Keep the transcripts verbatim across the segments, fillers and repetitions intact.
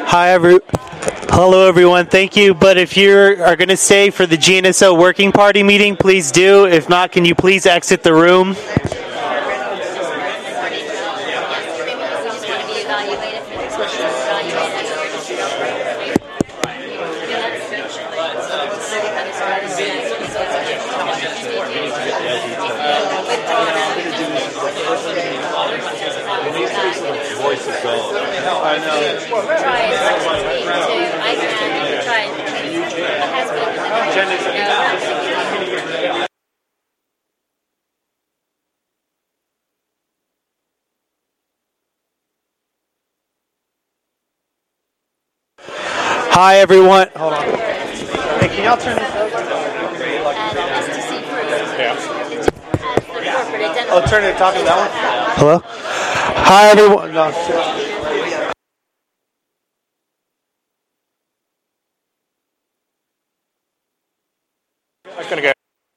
Hi, every. Hello, everyone. Thank you. But if you are going to stay for the G N S O Working Party meeting, please do. If not, can you please exit the room? I know. Try it next week too. I can try it. It has been. Hi, everyone. Hold on. Hey, can y'all turn this over? Oh, turn it. Talking to that one. Hello. Hi, everyone. No, I'm gonna go.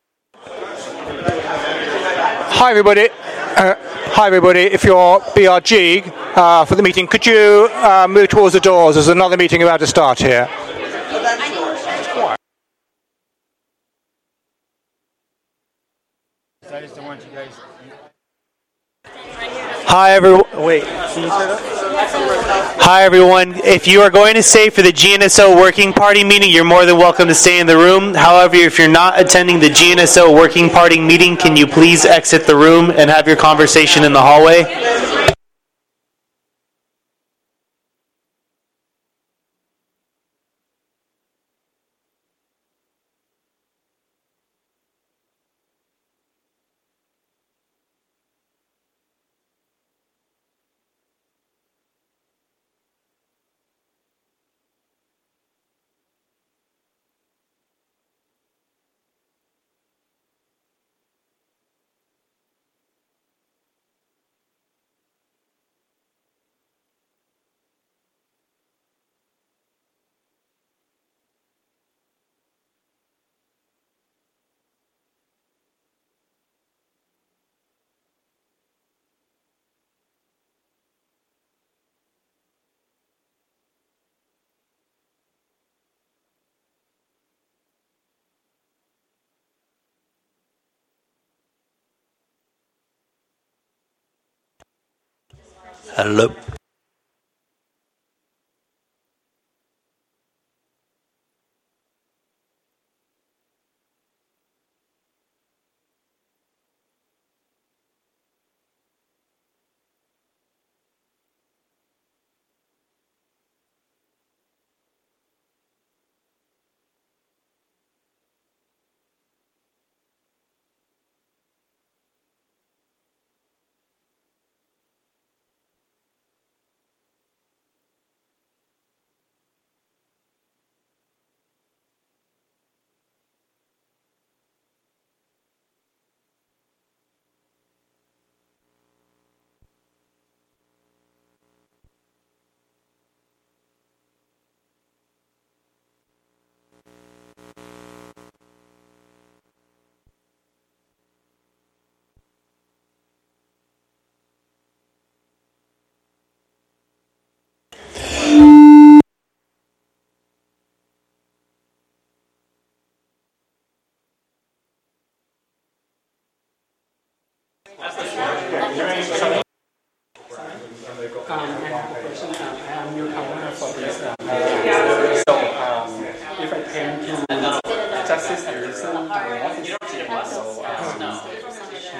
Hi, everybody. Uh, hi, everybody. If you're B R G uh, for the meeting, could you uh, move towards the doors? There's another meeting about to start here. I just don't want you guys. Hi, everyone. Wait. Hi, everyone. If you are going to stay for the G N S O Working Party meeting, you're more than welcome to stay in the room. However, if you're not attending the G N S O Working Party meeting, can you please exit the room and have your conversation in the hallway? Hello. Um, I have a question. Um, I am newcomer for this. Um, uh, so, um, if I came to Justice and listen, uh, what is it? So, um,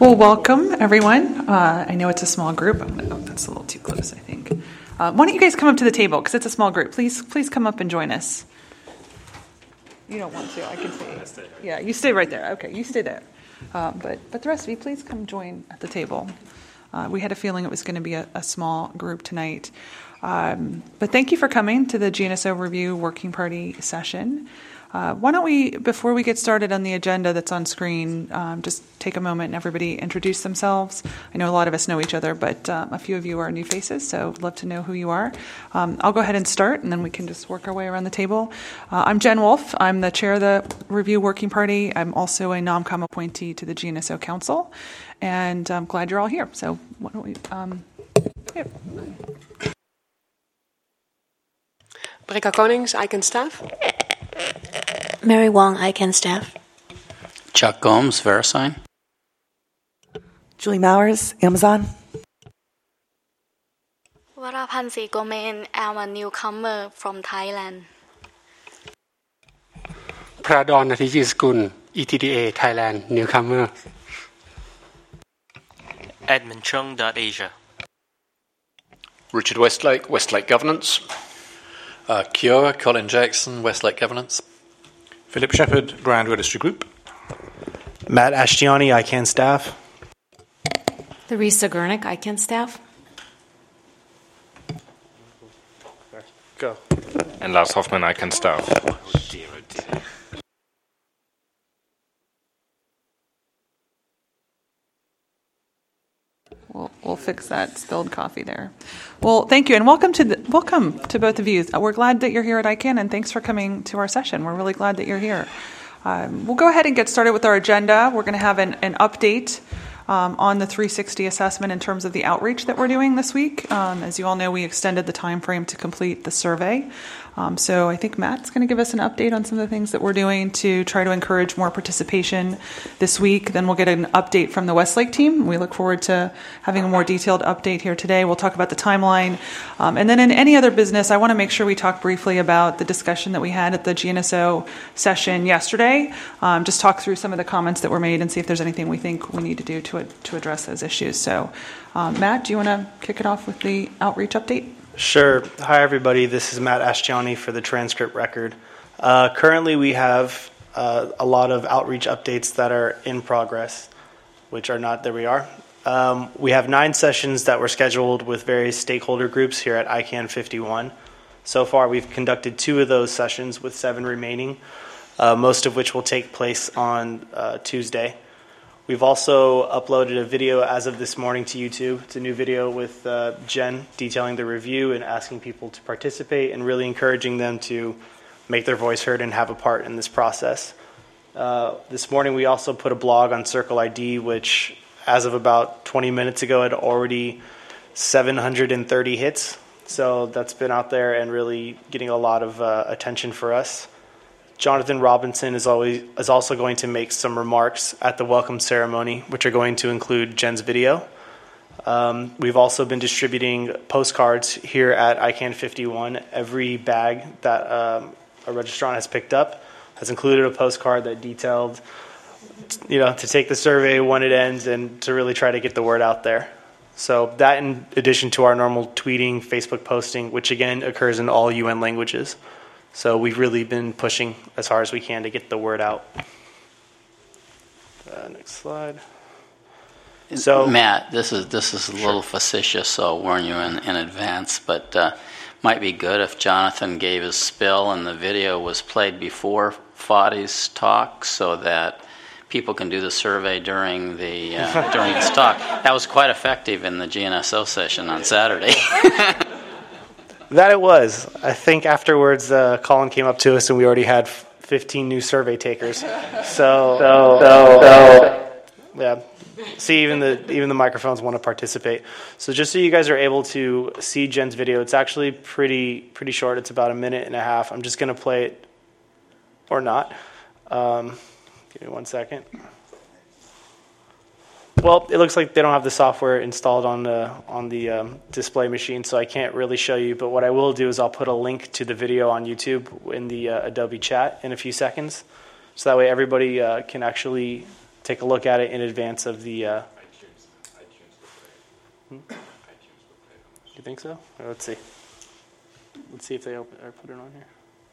Well, welcome, everyone. Uh, I know it's a small group. Oh, no, that's a little too close, I think. Uh, why don't you guys come up to the table, because it's a small group. Please please come up and join us. You don't want to, I can see. Yeah, you stay right there. Okay, you stay there. Um, but, but the rest of you, please come join at the table. Uh, we had a feeling it was going to be a, a small group tonight. Um, but thank you for coming to the G N S O Review Working Party session. Uh, why don't we, before we get started on the agenda that's on screen, um, just take a moment and everybody introduce themselves. I know a lot of us know each other, but um, a few of you are new faces, so I'd love to know who you are. Um, I'll go ahead and start, and then we can just work our way around the table. Uh, I'm Jen Wolf. I'm the chair of the Review Working Party. I'm also a NOMCOM appointee to the G N S O Council, and I'm glad you're all here. So why don't we... Um, yeah. Brika Konings, I Can Staff. Mary Wong, I Can Staff. Chuck Gomes, VeriSign. Julie Mowers, Amazon. วราพันธ์ศรีโกเมน I'm a newcomer from Thailand. Pradon Natijisgun, E T D A, Thailand, newcomer. Edmund Chung Asia. Richard Westlake, Westlake Governance. Uh, Kiowa, Colin Jackson, Westlake Governance. Philip Shepherd, Grand Registry Group. Matt Ashtiani, I CAN Staff. Theresa Gurnick, I CAN Staff. Go. And Lars Hoffman, I CAN Staff. We'll, we'll fix that spilled coffee there. Well, thank you, and welcome to the, welcome to both of you. We're glad that you're here at I CAN, and thanks for coming to our session. We're really glad that you're here. Um, we'll go ahead and get started with our agenda. We're going to have an, an update um, on the three sixty assessment in terms of the outreach that we're doing this week. Um, as you all know, we extended the time frame to complete the survey. Um, so I think Matt's going to give us an update on some of the things that we're doing to try to encourage more participation this week. Then we'll get an update from the Westlake team. We look forward to having a more detailed update here today. We'll talk about the timeline. Um, and then in any other business, I want to make sure we talk briefly about the discussion that we had at the G N S O session yesterday. Um, just talk through some of the comments that were made and see if there's anything we think we need to do to, to address those issues. So, um, Matt, do you want to kick it off with the outreach update? Sure. Hi, everybody. This is Matt Ashtiani for the transcript record. Uh, currently, we have uh, a lot of outreach updates that are in progress, which are not, there we are. Um, we have nine sessions that were scheduled with various stakeholder groups here at I CAN fifty-one. So far, we've conducted two of those sessions with seven remaining, uh, most of which will take place on uh, Tuesday. We've also uploaded a video as of this morning to YouTube. It's a new video with uh, Jen detailing the review and asking people to participate and really encouraging them to make their voice heard and have a part in this process. Uh, this morning we also put a blog on Circle I D, which as of about twenty minutes ago had already seven hundred thirty hits. So that's been out there and really getting a lot of uh, attention for us. Jonathan Robinson is always is also going to make some remarks at the welcome ceremony, which are going to include Jen's video. Um, we've also been distributing postcards here at I CAN fifty-one. Every bag that um, a registrant has picked up has included a postcard that detailed, you know, to take the survey when it ends and to really try to get the word out there. So that, in addition to our normal tweeting, Facebook posting, which again occurs in all U N languages. So we've really been pushing as hard as we can to get the word out. Uh, next slide. So Matt, this is this is a little facetious, so I'll warn you in, in advance, but uh, might be good if Jonathan gave his spill and the video was played before Fadi's talk so that people can do the survey during the uh, during his talk. That was quite effective in the G N S O session on Saturday. That it was. I think afterwards, uh, Colin came up to us and we already had fifteen new survey takers. So, so, so, so. yeah. See, even the even the microphones want to participate. So just so you guys are able to see Jen's video, it's actually pretty pretty short. It's about a minute and a half. I'm just going to play it, or not. Um, give me one second. Well, it looks like they don't have the software installed on the on the um, display machine, so I can't really show you. But what I will do is I'll put a link to the video on YouTube in the uh, Adobe chat in a few seconds, so that way everybody uh, can actually take a look at it in advance of the uh, Hmm? You think so? Or let's see. Let's see if they open or put it on here.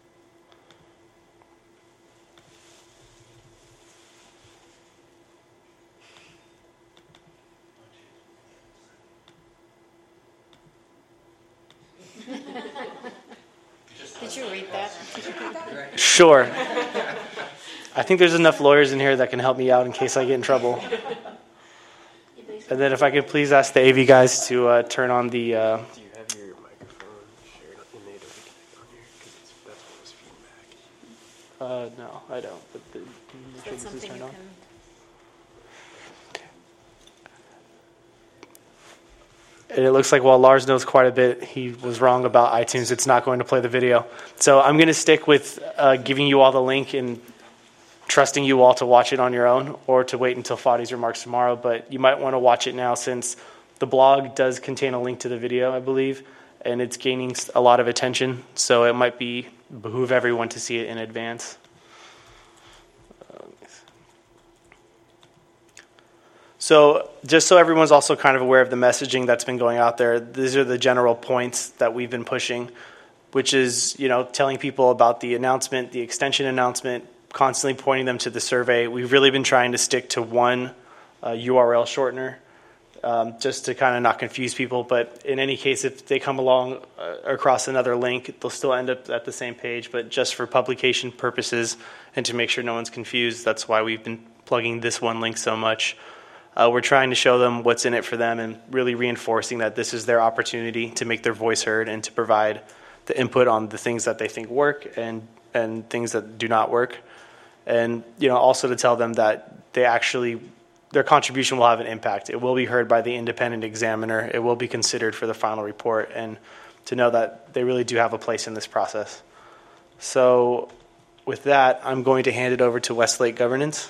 Did you read that? Did you read that? Sure. I think there's enough lawyers in here that can help me out in case I get in trouble. And then if I could please ask the A V guys to uh, turn on the... Uh, Do you have your microphone shared in Adobe Connect on here? Because that's what was feedback. uh, no, I don't. But the, the Is sure that this is something turned you on. can... And it looks like while Lars knows quite a bit, he was wrong about iTunes. It's not going to play the video. So I'm going to stick with uh, giving you all the link and trusting you all to watch it on your own or to wait until Fadi's remarks tomorrow. But you might want to watch it now since the blog does contain a link to the video, I believe, and it's gaining a lot of attention. So it might be behoove everyone to see it in advance. So just so everyone's also kind of aware of the messaging that's been going out there, these are the general points that we've been pushing, which is, you know, telling people about the announcement, the extension announcement, constantly pointing them to the survey. We've really been trying to stick to one uh, U R L shortener um, just to kind of not confuse people. But in any case, if they come along uh, across another link, they'll still end up at the same page. But just for publication purposes and to make sure no one's confused, that's why we've been plugging this one link so much. Uh, we're trying to show them what's in it for them and really reinforcing that this is their opportunity to make their voice heard and to provide the input on the things that they think work and, and things that do not work. And, you know, also to tell them that they actually, their contribution will have an impact. It will be heard by the independent examiner. It will be considered for the final report, and to know that they really do have a place in this process. So with that, I'm going to hand it over to Westlake Governance.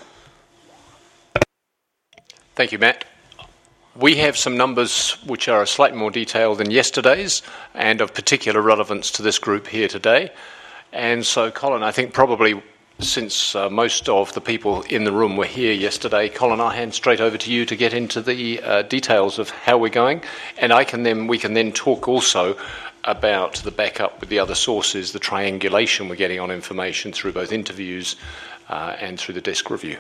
Thank you, Matt. We have some numbers which are slightly more detailed than yesterday's and of particular relevance to this group here today. And so, Colin, I think probably since uh, most of the people in the room were here yesterday, Colin, I'll hand straight over to you to get into the uh, details of how we're going. And I can then we can then talk also about the backup with the other sources, the triangulation we're getting on information through both interviews uh, and through the desk review.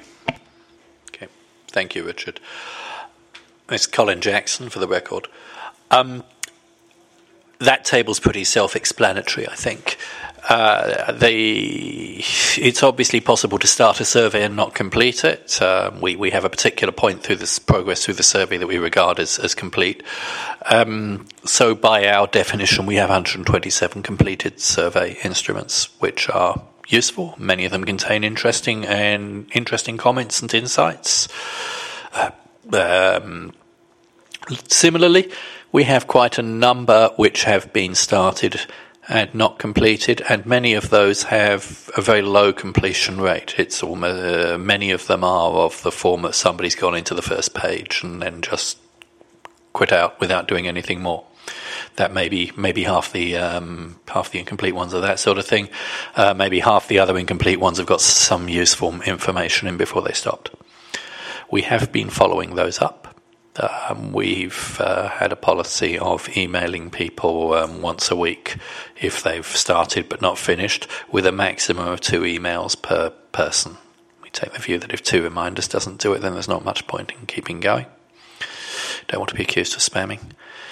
Thank you, Richard. It's Colin Jackson for the record. Um, that table's pretty self-explanatory, I think. Uh, the, it's obviously possible to start a survey and not complete it. Uh, we, we have a particular point through this progress through the survey that we regard as, as complete. Um, so by our definition, we have one hundred twenty-seven completed survey instruments, which are useful. Many of them contain interesting and interesting comments and insights. Uh, um, similarly, we have quite a number which have been started and not completed, and many of those have a very low completion rate. It's almost, uh, many of them are of the form that somebody's gone into the first page and then just quit out without doing anything more. That maybe maybe half the um, half the incomplete ones are that sort of thing. Uh, maybe half the other incomplete ones have got some useful information in before they stopped. We have been following those up. Um, we've uh, had a policy of emailing people um, once a week if they've started but not finished, with a maximum of two emails per person. We take the view that if two reminders doesn't do it, then there's not much point in keeping going. Don't want to be accused of spamming.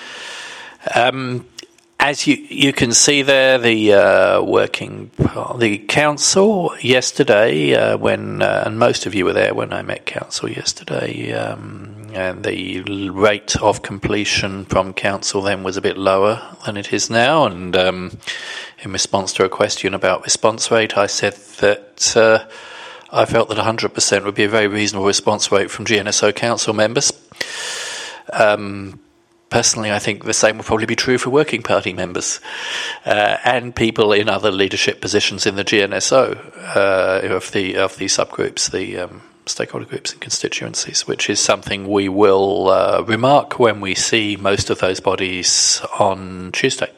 Um, as you, you can see there, the uh, working the council yesterday, uh, when uh, and most of you were there when I met council yesterday, um, and the rate of completion from council then was a bit lower than it is now. And um, in response to a question about response rate, I said that uh, I felt that one hundred percent would be a very reasonable response rate from G N S O council members. Um, Personally, I think the same will probably be true for working party members uh, and people in other leadership positions in the G N S O uh, of the of the subgroups, the um, stakeholder groups and constituencies, which is something we will uh, remark when we see most of those bodies on Tuesday.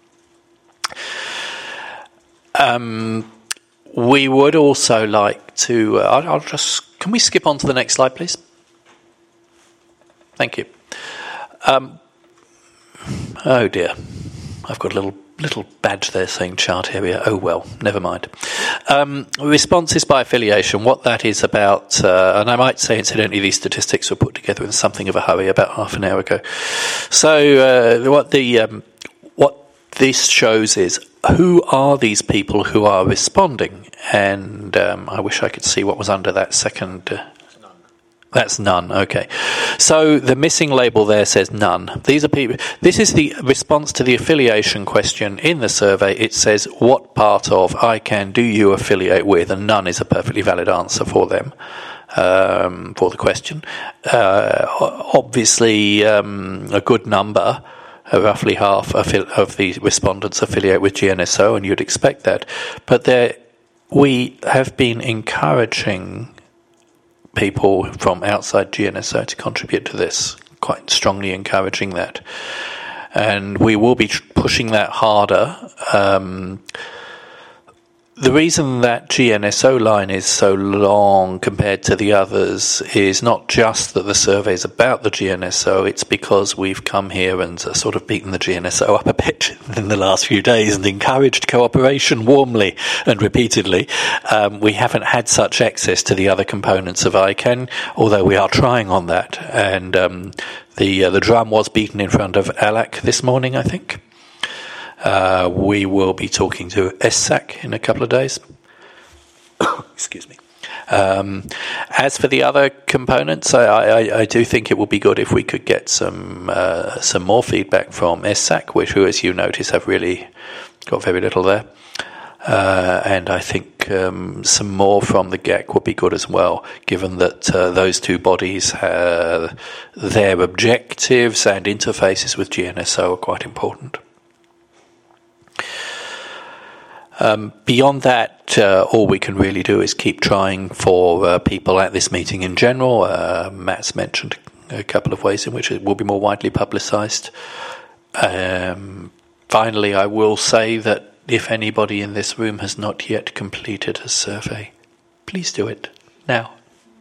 Um, we would also like to. Uh, I'll, I'll just. Can we skip on to the next slide, please? Thank you. Um, Oh dear. I've got a little little badge there saying chart area. Oh well, never mind. Um, responses by affiliation, what that is about, uh, and I might say incidentally these statistics were put together in something of a hurry about half an hour ago. So uh, what the um, what this shows is who are these people who are responding, and um, I wish I could see what was under that second. Uh, That's none. Okay. So the missing label there says none. These are people. This is the response to the affiliation question in the survey. It says what part of I C A N do you affiliate with, and none is a perfectly valid answer for them, um, for the question. Uh, obviously, um, a good number, uh, roughly half of, of the respondents affiliate with G N S O, and you'd expect that. But there, we have been encouraging people from outside G N S O to contribute to this, quite strongly encouraging that. And we will be tr- pushing that harder. Um, the reason that G N S O line is so long compared to the others is not just that the survey is about the G N S O, it's because we've come here and uh, sort of beaten the G N S O up a bit in the last few days and encouraged cooperation warmly and repeatedly. Um, we haven't had such access to the other components of I C A N, although we are trying on that. And um, the, uh, the drum was beaten in front of A L A C this morning, I think. Uh, we will be talking to S S A C in a couple of days. Excuse me. Um, as for the other components, I, I, I do think it would be good if we could get some uh, some more feedback from S S A C, which, who, as you notice, have really got very little there. Uh, and I think um, some more from the G A C would be good as well, given that uh, those two bodies have their objectives and interfaces with G N S O are quite important. Um, beyond that, uh, all we can really do is keep trying for uh, people at this meeting in general. Uh, Matt's mentioned a couple of ways in which it will be more widely publicised. Um, finally, I will say that if anybody in this room has not yet completed a survey, please do it now.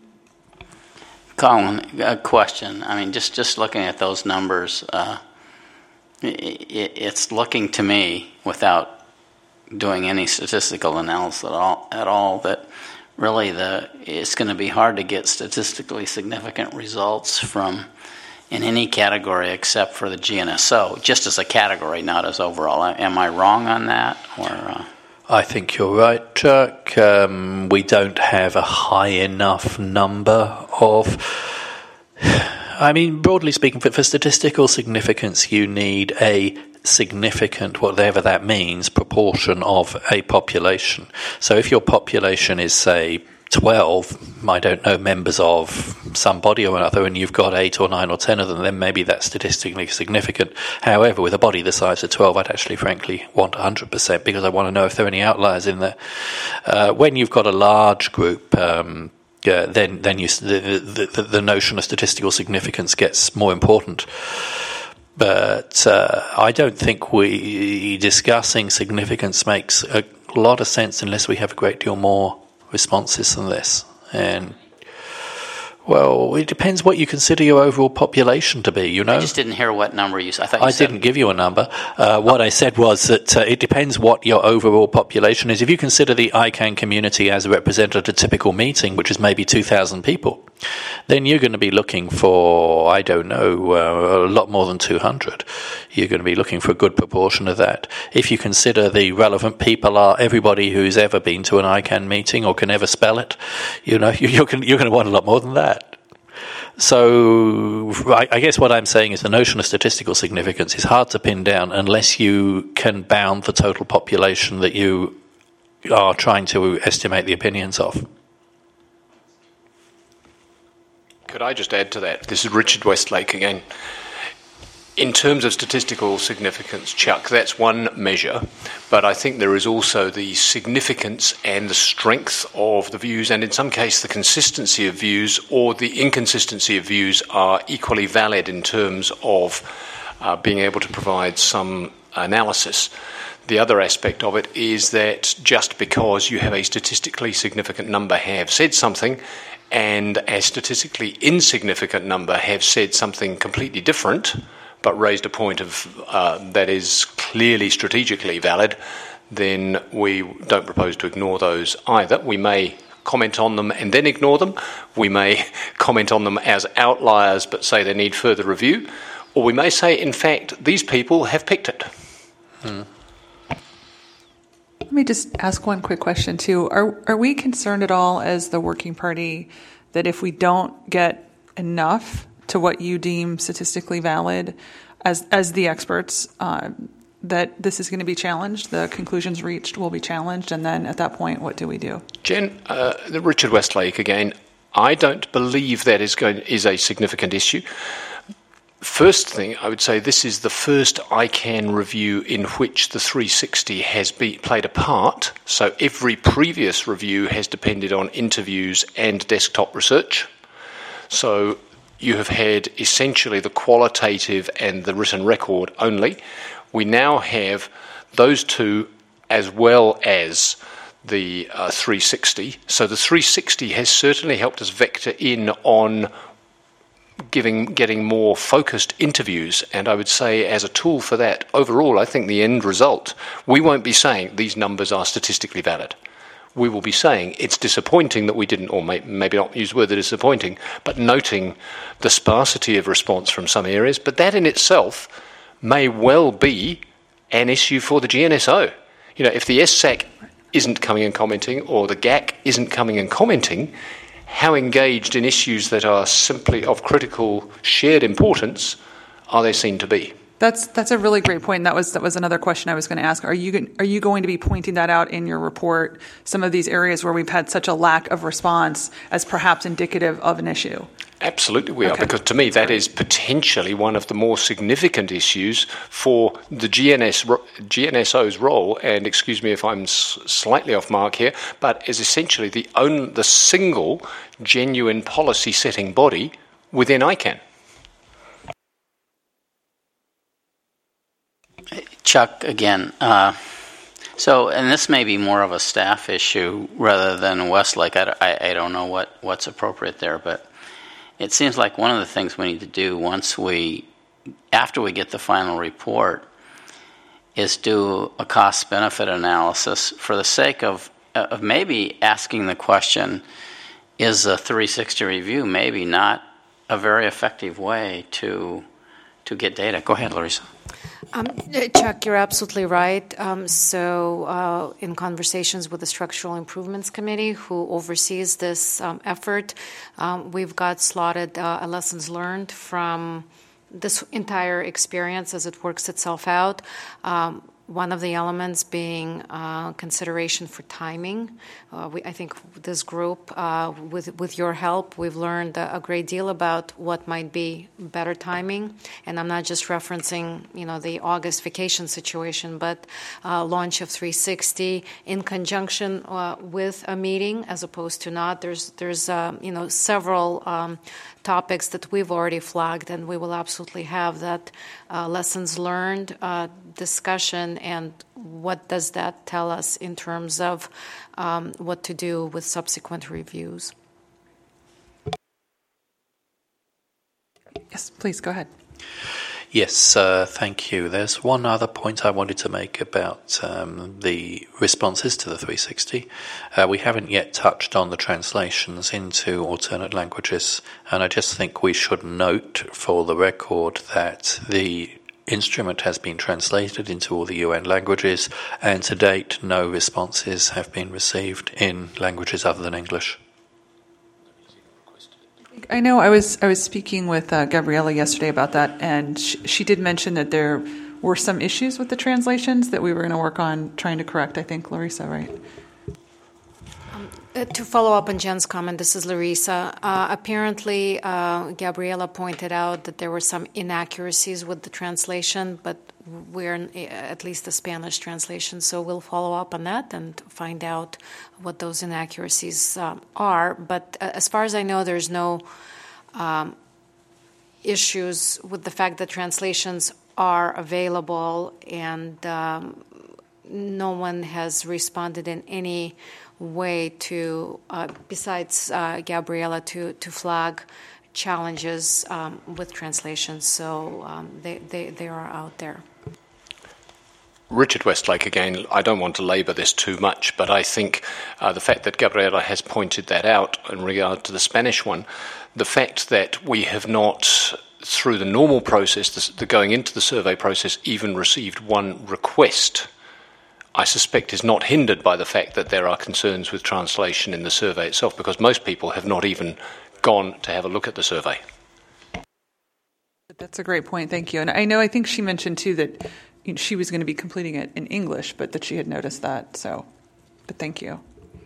Colin, a question. I mean, just, just looking at those numbers, uh, it, it's looking to me, without doing any statistical analysis at all, at all that really the it's going to be hard to get statistically significant results from in any category except for the G N S O, just as a category, not as overall. Am I wrong on that? Or uh... I think you're right, Chuck. Um, we don't have a high enough number of... I mean, broadly speaking, for, for statistical significance, you need a significant, whatever that means, proportion of a population. So if your population is, say, twelve, I don't know, members of some body or another, and you've got eight or nine or ten of them, then maybe that's statistically significant. However, with a body the size of twelve, I'd actually, frankly, want one hundred percent because I want to know if there are any outliers in there. Uh, when you've got a large group, um, yeah, then then you, the, the, the notion of statistical significance gets more important. But uh, I don't think we discussing significance makes a lot of sense unless we have a great deal more responses than this. And, well, it depends what you consider your overall population to be, you know? I just didn't hear what number you said. I thought you I said... didn't give you a number. Uh, what I said was that uh, it depends what your overall population is. If you consider the I C A N community as represented at a typical meeting, which is maybe two thousand people, then you're going to be looking for, I don't know, uh, a lot more than two hundred. You're going to be looking for a good proportion of that. If you consider the relevant people are everybody who's ever been to an I C A N meeting or can ever spell it, you know, you're, you're going to want a lot more than that. So I, I guess what I'm saying is the notion of statistical significance is hard to pin down unless you can bound the total population that you are trying to estimate the opinions of. Could I just add to that? This is Richard Westlake again. In terms of statistical significance, Chuck, that's one measure, but I think there is also the significance and the strength of the views, and in some case the consistency of views or the inconsistency of views are equally valid in terms of uh, being able to provide some analysis. The other aspect of it is that just because you have a statistically significant number have said something, and a statistically insignificant number have said something completely different, but raised a point of uh, that is clearly strategically valid, then we don't propose to ignore those either. We may comment on them and then ignore them. We may comment on them as outliers but say they need further review. Or we may say, in fact, these people have picked it. Hmm. Let me just ask one quick question, too. Are, are we concerned at all as the working party that if we don't get enough to what you deem statistically valid as, as the experts, uh, that this is going to be challenged, the conclusions reached will be challenged, and then at that point, what do we do? Jen, uh, Richard Westlake again, I don't believe that is going is a significant issue. First thing, I would say this is the first I CAN review in which the three sixty has be, played a part, so every previous review has depended on interviews and desktop research. So you have had essentially the qualitative and the written record only. We now have those two as well as the uh, three sixty. So the three sixty has certainly helped us vector in on giving, getting more focused interviews, and I would say as a tool for that, overall, I think the end result, we won't be saying these numbers are statistically valid. We will be saying it's disappointing that we didn't, or may, maybe not use the word that disappointing, but noting the sparsity of response from some areas, but that in itself may well be an issue for the G N S O. You know, if the S S A C isn't coming and commenting, or the G A C isn't coming and commenting, how engaged in issues that are simply of critical shared importance are they seen to be? That's that's a really great point. That was that was another question I was going to ask. Are you are you going to be pointing that out in your report? Some of these areas where we've had such a lack of response as perhaps indicative of an issue. Absolutely, we okay. are, because to me that is potentially one of the more significant issues for the G N S, G N S O's role. And excuse me if I'm s- slightly off mark here, but is essentially the only, the single genuine policy-setting body within I CAN. Chuck, again, uh, so, and this may be more of a staff issue rather than Westlake. I, I, I don't know what, what's appropriate there, but it seems like one of the things we need to do once we, after we get the final report, is do a cost-benefit analysis for the sake of, of maybe asking the question, is a three sixty review maybe not a very effective way to to get data? Go ahead, Larissa. Um, Chuck, you're absolutely right. Um, so uh, in conversations with the Structural Improvements Committee, who oversees this um, effort, um, we've got slotted uh, lessons learned from this entire experience as it works itself out. Um, One of the elements being uh, consideration for timing. Uh, we, I think this group, uh, with with your help, we've learned a great deal about what might be better timing. And I'm not just referencing, you know, the August vacation situation, but uh, launch of three sixty in conjunction uh, with a meeting, as opposed to not. There's there's uh, you know several Um, topics that we've already flagged, and we will absolutely have that uh, lessons learned uh, discussion, and what does that tell us in terms of um, what to do with subsequent reviews. Yes, please, go ahead. Yes, uh, thank you. There's one other point I wanted to make about um, the responses to the three sixty. Uh, we haven't yet touched on the translations into alternate languages, and I just think we should note for the record that the instrument has been translated into all the U N languages, and to date no responses have been received in languages other than English. I know I was I was speaking with uh, Gabriela yesterday about that, and she, she did mention that there were some issues with the translations that we were going to work on trying to correct, I think, Larissa, right? Um, uh, to follow up on Jen's comment, this is Larissa. Uh, apparently, uh, Gabriela pointed out that there were some inaccuracies with the translation, but we're in, at least the Spanish translation, so we'll follow up on that and find out what those inaccuracies um, are. But uh, as far as I know, there's no um, issues with the fact that translations are available, and um, no one has responded in any way to, uh, besides uh, Gabriela, to, to flag challenges um, with translation. So um, they, they, they are out there. Richard Westlake, again, I don't want to labour this too much, but I think uh, the fact that Gabriela has pointed that out in regard to the Spanish one, the fact that we have not, through the normal process, the, the going into the survey process, even received one request, I suspect is not hindered by the fact that there are concerns with translation in the survey itself, because most people have not even gone to have a look at the survey. That's a great point, thank you. And I know, I think she mentioned too that you know, she was going to be completing it in English, but that she had noticed that, so, but thank you.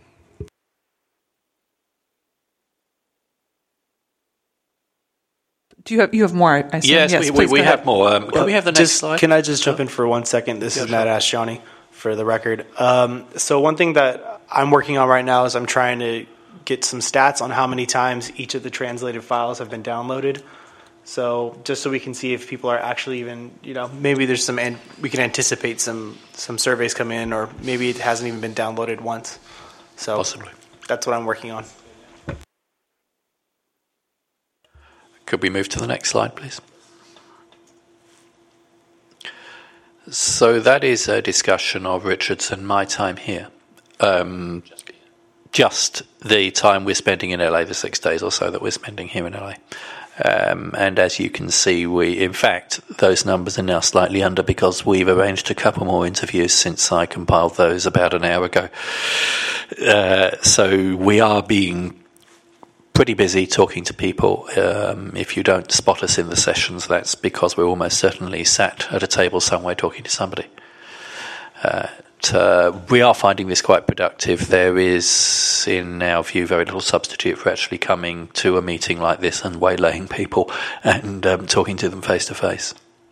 Do you have you have more? I assume? Yes, yes, we, we, we have more. Um, can well, we have the next just, slide? Can I just jump in for one second? This yeah, is Matt sure. Ashjani for the record. Um, so one thing that I'm working on right now is I'm trying to get some stats on how many times each of the translated files have been downloaded. So just so we can see if people are actually even, you know, maybe there's some, and we can anticipate some, some surveys come in, or maybe it hasn't even been downloaded once. So possibly. That's what I'm working on. Could we move to the next slide, please? So that is a discussion of Richard's and my time here. Um, just the time we're spending in L A, the six days or so that we're spending here in L A. Um, and as you can see, we, in fact, those numbers are now slightly under because we've arranged a couple more interviews since I compiled those about an hour ago. Uh, so we are being pretty busy talking to people. Um, if you don't spot us in the sessions, that's because we're almost certainly sat at a table somewhere talking to somebody. Uh, Uh, we are finding this quite productive. There is, in our view, very little substitute for actually coming to a meeting like this and waylaying people and um, talking to them face to face.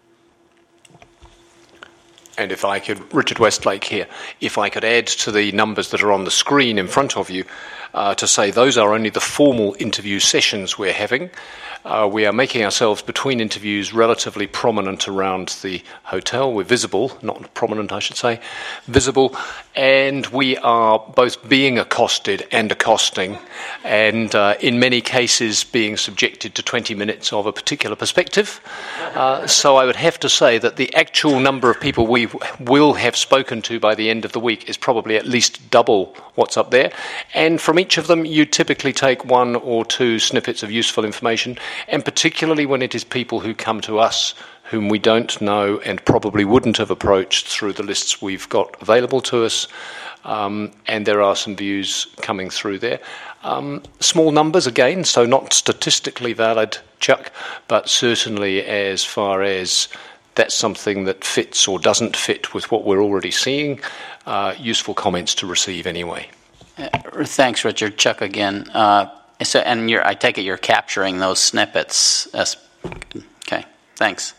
And if I could, Richard Westlake here, if I could add to the numbers that are on the screen in front of you, uh, to say those are only the formal interview sessions we're having. Uh, we are making ourselves, between interviews, relatively prominent around the hotel. We're visible, not prominent, I should say, visible, and we are both being accosted and accosting, and uh, in many cases being subjected to twenty minutes of a particular perspective. Uh, so I would have to say that the actual number of people we will have spoken to by the end of the week is probably at least double what's up there, and from each of them you typically take one or two snippets of useful information, and particularly when it is people who come to us whom we don't know and probably wouldn't have approached through the lists we've got available to us, um, and there are some views coming through there. Um, small numbers again, so not statistically valid, Chuck, but certainly as far as that's something that fits or doesn't fit with what we're already seeing, uh, useful comments to receive anyway. Uh, thanks, Richard. Chuck again. Uh, so, and you're, I take it you're capturing those snippets. As, okay, thanks.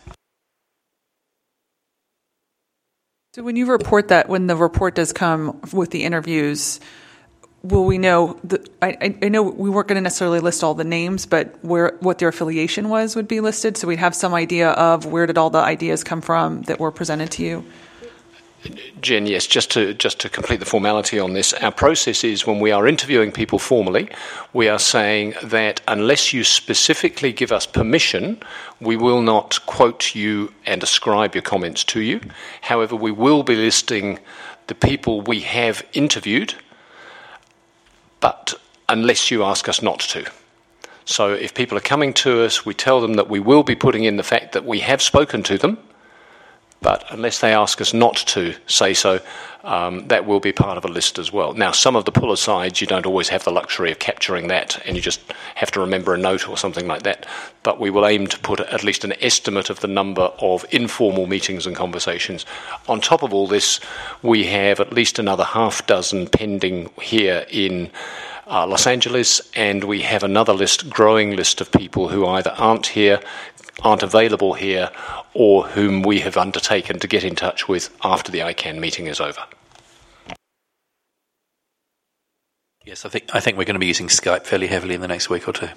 So when you report that, when the report does come with the interviews, will we know, the, I, I know we weren't going to necessarily list all the names, but where what their affiliation was would be listed, so we'd have some idea of where did all the ideas come from that were presented to you? Jen, yes, just to just to complete the formality on this, our process is when we are interviewing people formally, we are saying that unless you specifically give us permission, we will not quote you and ascribe your comments to you. However, we will be listing the people we have interviewed, but unless you ask us not to. So if people are coming to us, we tell them that we will be putting in the fact that we have spoken to them, but unless they ask us not to say so, um, that will be part of a list as well. Now, some of the pull asides, you don't always have the luxury of capturing that, and you just have to remember a note or something like that. But we will aim to put at least an estimate of the number of informal meetings and conversations. On top of all this, we have at least another half dozen pending here in uh, Los Angeles, and we have another list, growing list of people who either aren't here, aren't available here, or whom we have undertaken to get in touch with after the I CANN meeting is over. Yes, I think I think we're going to be using Skype fairly heavily in the next week or two.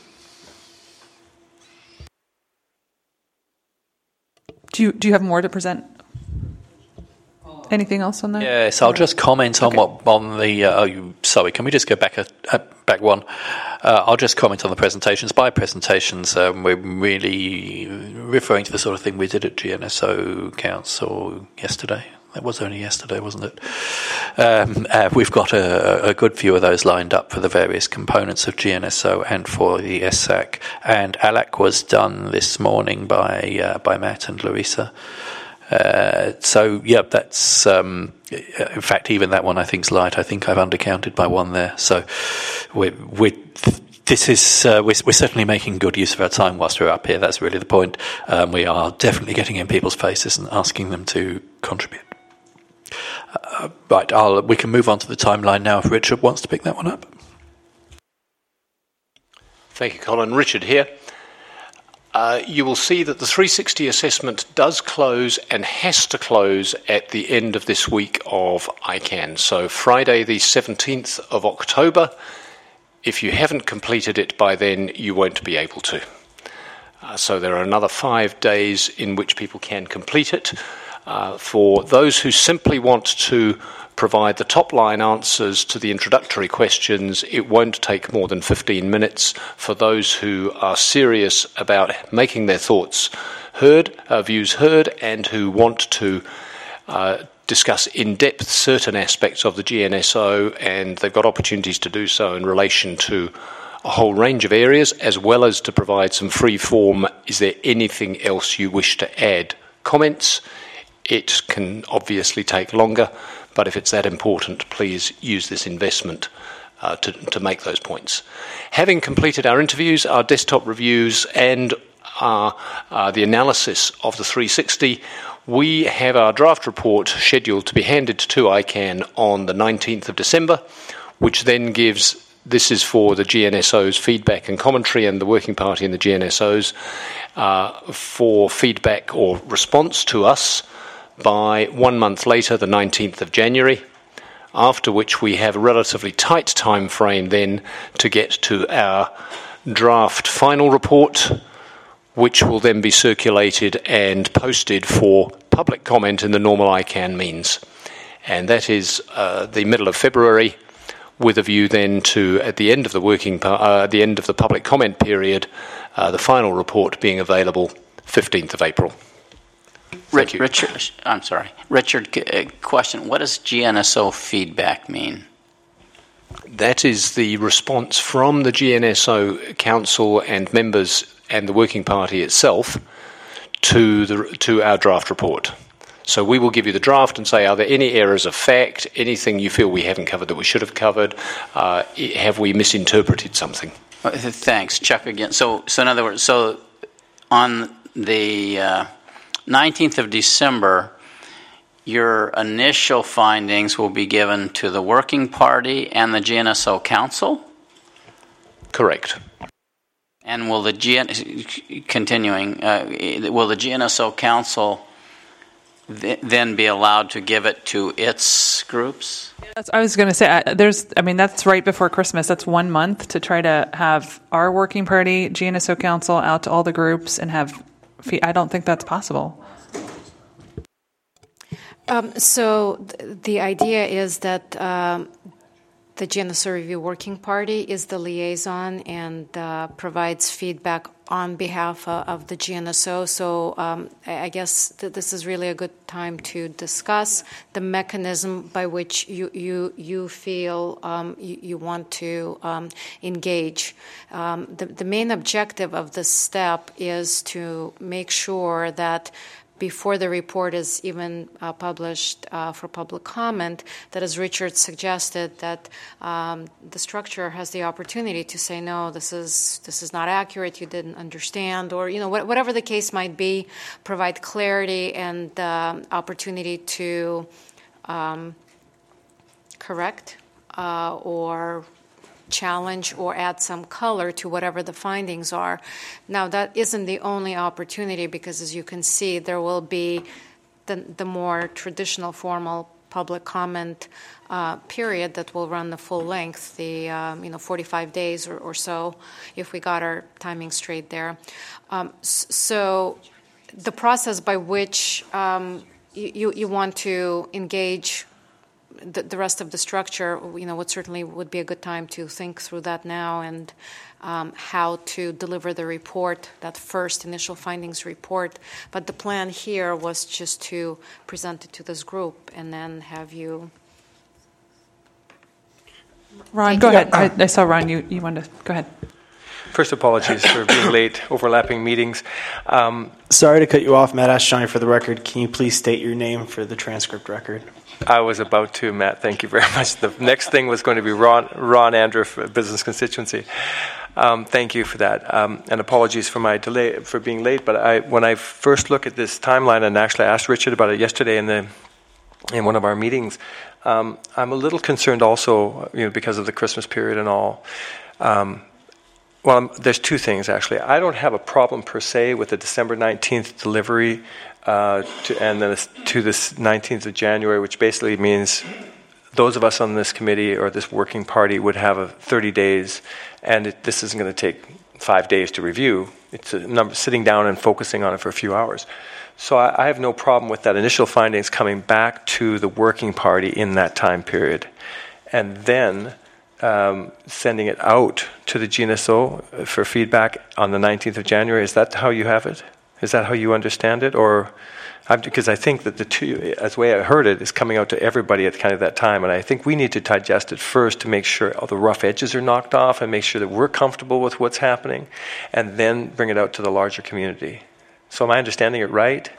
Do you do you have more to present? Anything else on that? Yes, I'll just comment on Okay. what on the. Uh, oh, you, sorry, can we just go back a, a back one? Uh, I'll just comment on the presentations. By presentations, um, we're really referring to the sort of thing we did at G N S O Council yesterday. That was only yesterday, wasn't it? Um, uh, we've got a, a good few of those lined up for the various components of G N S O and for the S A C. And A L A C was done this morning by uh, by Matt and Larissa. Uh, so, yeah, that's, um, in fact, even that one I think's light. I think I've undercounted by one there. So we're, we're, this is, uh, we're, we're certainly making good use of our time whilst we're up here. That's really the point. Um, we are definitely getting in people's faces and asking them to contribute. Uh, right, I'll, we can move on to the timeline now if Richard wants to pick that one up. Thank you, Colin. Richard here. Uh, you will see that the three sixty assessment does close and has to close at the end of this week of I CAN. So Friday the seventeenth of October. If you haven't completed it by then, you won't be able to. Uh, so there are another five days in which people can complete it. Uh, for those who simply want to provide the top-line answers to the introductory questions, it won't take more than fifteen minutes. For those who are serious about making their thoughts heard, uh, views heard, and who want to uh, discuss in depth certain aspects of the G N S O, and they've got opportunities to do so in relation to a whole range of areas, as well as to provide some free form, is there anything else you wish to add? Comments. It can obviously take longer, but if it's that important, please use this investment uh, to, to make those points. Having completed our interviews, our desktop reviews, and our, uh, the analysis of the three sixty, we have our draft report scheduled to be handed to I CAN on the nineteenth of December, which then gives, this is for the G N S O's feedback and commentary and the Working Party and the G N S O's, uh, for feedback or response to us by one month later, the nineteenth of January, after which we have a relatively tight time frame then to get to our draft final report, which will then be circulated and posted for public comment in the normal I CAN means. And that is uh, the middle of February, with a view then to, at the end of the working, uh, at the end of the public comment period, uh, the final report being available fifteenth of April. Rich, Richard, I'm sorry. Richard, question. What does G N S O feedback mean? That is the response from the G N S O Council and members and the Working Party itself to the to our draft report. So we will give you the draft and say, are there any errors of fact, anything you feel we haven't covered that we should have covered? Uh, have we misinterpreted something? Thanks. Chuck again. So, so in other words, so on the Uh, nineteenth of December, your initial findings will be given to the Working Party and the G N S O Council? Correct. And will the G N continuing, uh, will the G N S O Council th- then be allowed to give it to its groups? That's, I was going to say, uh, there's, I mean, that's right before Christmas. That's one month to try to have our Working Party, G N S O Council out to all the groups and have I don't think that's possible. Um, so th- the idea is that um, the G N S O Review Working Party is the liaison and uh, provides feedback on behalf of, of the G N S O. So um, I, I guess that this is really a good time to discuss the mechanism by which you you you feel um, you, you want to um, engage. Um, the, the main objective of this step is to make sure that before the report is even uh, published uh, for public comment, that as Richard suggested, that um, the structure has the opportunity to say, no, this is this is not accurate, you didn't understand, or you know wh- whatever the case might be, provide clarity and uh, opportunity to um, correct uh, or challenge or add some color to whatever the findings are. Now, that isn't the only opportunity because, as you can see, there will be the, the more traditional formal public comment uh, period that will run the full length, the um, you know forty-five days or, or so, if we got our timing straight there. Um, so the process by which um, you, you want to engage the, the rest of the structure, you know, what certainly would be a good time to think through that now and um, how to deliver the report, that first initial findings report. But the plan here was just to present it to this group and then have you... Ron, go ahead. I, I saw Ron, you, you wanted to, go ahead. First, apologies for being late, overlapping meetings. Um, Sorry to cut you off, Matt Ashjani, for the record. Can you please state your name for the transcript record? I was about to, Matt. Thank you very much. The next thing was going to be Ron, Ron Andriff, Business Constituency. Um, thank you for that. Um, and apologies for my delay, for being late. But I, when I first look at this timeline, and actually I asked Richard about it yesterday in the in one of our meetings, um, I'm a little concerned also, you know, because of the Christmas period and all. Um, Well, um, there's two things, actually. I don't have a problem per se with the December nineteenth delivery uh, to, and then to this nineteenth of January, which basically means those of us on this committee or this working party would have a thirty days, and it, this isn't going to take five days to review. It's a number, sitting down and focusing on it for a few hours. So I, I have no problem with that initial findings coming back to the working party in that time period. And then... Um, sending it out to the G N S O for feedback on the nineteenth of January. Is that how you have it? Is that how you understand it? Or I'm, because I think that the two, as the way I heard it, is coming out to everybody at kind of that time. And I think we need to digest it first to make sure all the rough edges are knocked off and make sure that we're comfortable with what's happening, and then bring it out to the larger community. So am I understanding it right?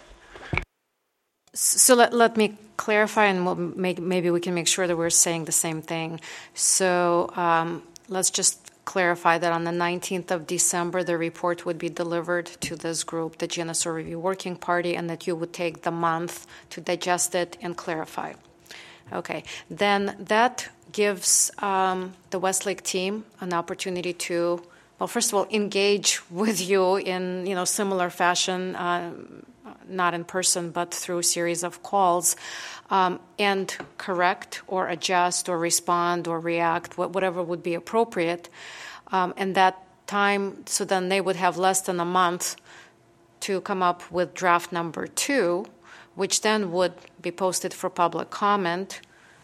So let, let me clarify, and we'll make, maybe we can make sure that we're saying the same thing. So um, let's just clarify that on the nineteenth of December, the report would be delivered to this group, the G N S O Review Working Party, and that you would take the month to digest it and clarify. Okay. Then that gives um, the Westlake team an opportunity to, well, first of all, engage with you in, you know, similar fashion, uh, not in person, but through a series of calls, um, and correct or adjust or respond or react, whatever would be appropriate. Um, and that time, so then they would have less than a month to come up with draft number two, which then would be posted for public comment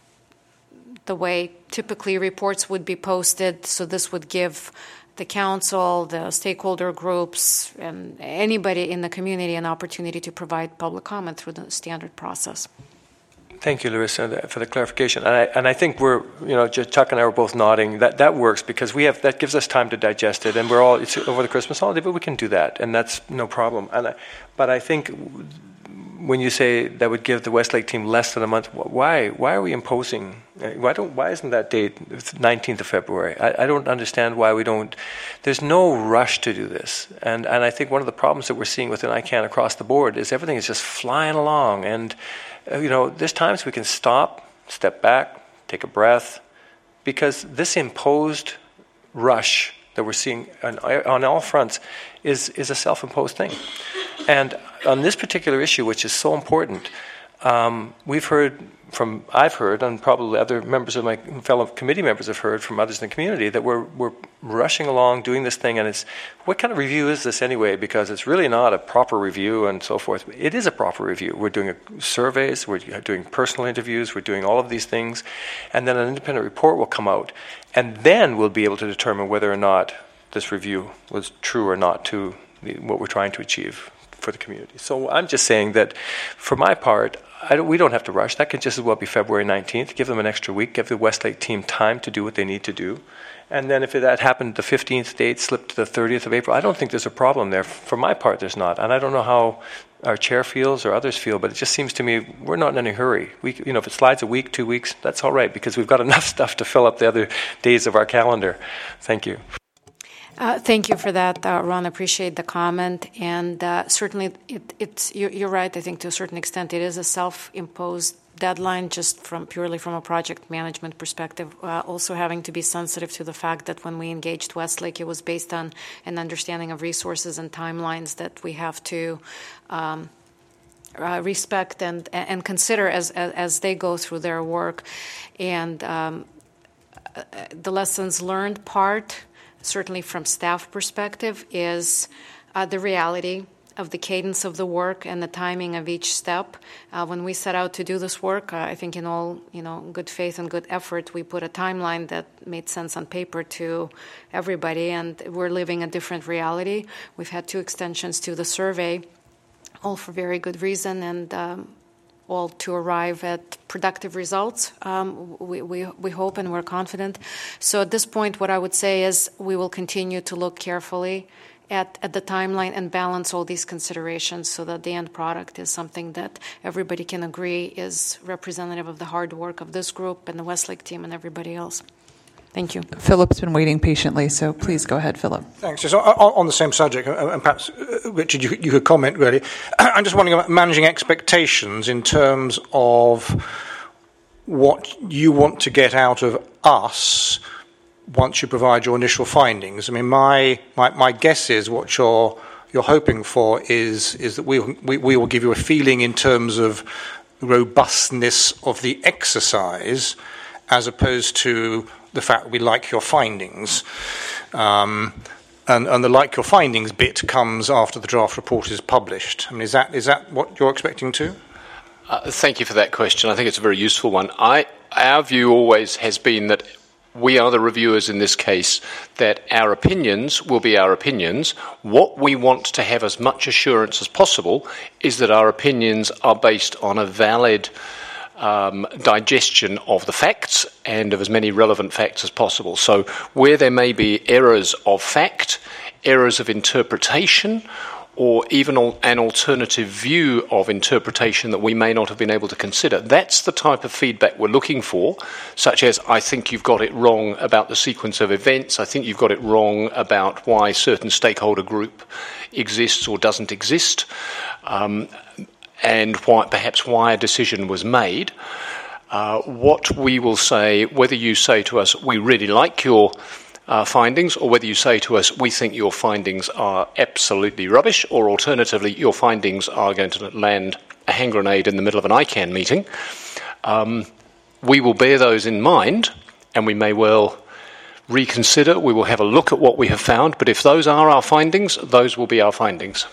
the way typically reports would be posted. So this would give the council, the stakeholder groups, and anybody in the community an opportunity to provide public comment through the standard process. Thank you, Larissa, for the clarification. And I, and I think we're, you know, Chuck and I were both nodding. That that works because we have that gives us time to digest it, and we're all it's over the Christmas holiday, but we can do that, and that's no problem. And I, but I think when you say that would give the Westlake team less than a month, why why are we imposing? Why don't why isn't that date nineteenth of February? I, I don't understand why we don't. There's no rush to do this, and and I think one of the problems that we're seeing within I CAN across the board is everything is just flying along, and uh, you know, there's times we can stop, step back, take a breath, because this imposed rush that we're seeing on, on all fronts is is a self-imposed thing, and on this particular issue, which is so important, um, we've heard from, I've heard, and probably other members of my fellow committee members have heard from others in the community, that we're we're rushing along doing this thing, and it's, what kind of review is this anyway? Because it's really not a proper review and so forth. It is a proper review. We're doing a, surveys, we're doing personal interviews, we're doing all of these things, and then an independent report will come out, and then we'll be able to determine whether or not this review was true or not to the, what we're trying to achieve for the community. So I'm just saying that, for my part, I don't, we don't have to rush. That could just as well be February nineteenth. Give them an extra week. Give the Westlake team time to do what they need to do. And then if that happened, the fifteenth date slipped to the thirtieth of April, I don't think there's a problem there. For my part, there's not. And I don't know how our chair feels or others feel, but it just seems to me we're not in any hurry. We, you know, if it slides a week, two weeks, that's all right, because we've got enough stuff to fill up the other days of our calendar. Thank you. Uh, thank you for that, uh, Ron. Appreciate the comment. And uh, certainly, it, it's you're, you're right. I think to a certain extent, it is a self-imposed deadline, just from purely from a project management perspective. Uh, also, having to be sensitive to the fact that when we engaged Westlake, it was based on an understanding of resources and timelines that we have to um, uh, respect and and consider as, as as they go through their work. And um, the lessons learned part, certainly from staff perspective, is uh, the reality of the cadence of the work and the timing of each step. Uh, when we set out to do this work, uh, I think in all you know good faith and good effort, we put a timeline that made sense on paper to everybody, and we're living a different reality. We've had two extensions to the survey, all for very good reason, and um, all to arrive at productive results. Um, we, we, we hope and we're confident. So at this point, what I would say is we will continue to look carefully At, at the timeline and balance all these considerations so that the end product is something that everybody can agree is representative of the hard work of this group and the Westlake team and everybody else. Thank you. Philip's been waiting patiently, so please go ahead, Philip. Thanks. So on, on the same subject, and perhaps, Richard, you, you could comment really. I'm just wondering about managing expectations in terms of what you want to get out of us once you provide your initial findings. I mean, my my, my guess is what you're you're hoping for is is that we, we we will give you a feeling in terms of robustness of the exercise, as opposed to the fact that we like your findings. Um, and, and the like your findings bit comes after the draft report is published. I mean, is that is that what you're expecting too? Uh, thank you for that question. I think it's a very useful one. I our view always has been that we are the reviewers in this case, that our opinions will be our opinions. What we want to have as much assurance as possible is that our opinions are based on a valid um, digestion of the facts and of as many relevant facts as possible. So where there may be errors of fact, errors of interpretation, or even an alternative view of interpretation that we may not have been able to consider. That's the type of feedback we're looking for, such as, I think you've got it wrong about the sequence of events, I think you've got it wrong about why a certain stakeholder group exists or doesn't exist, um, and why, perhaps why a decision was made. Uh, what we will say, whether you say to us, we really like your Uh, findings, or whether you say to us, we think your findings are absolutely rubbish, or alternatively, your findings are going to land a hand grenade in the middle of an I CANN meeting, um, we will bear those in mind, and we may well reconsider. We will have a look at what we have found, but if those are our findings, those will be our findings.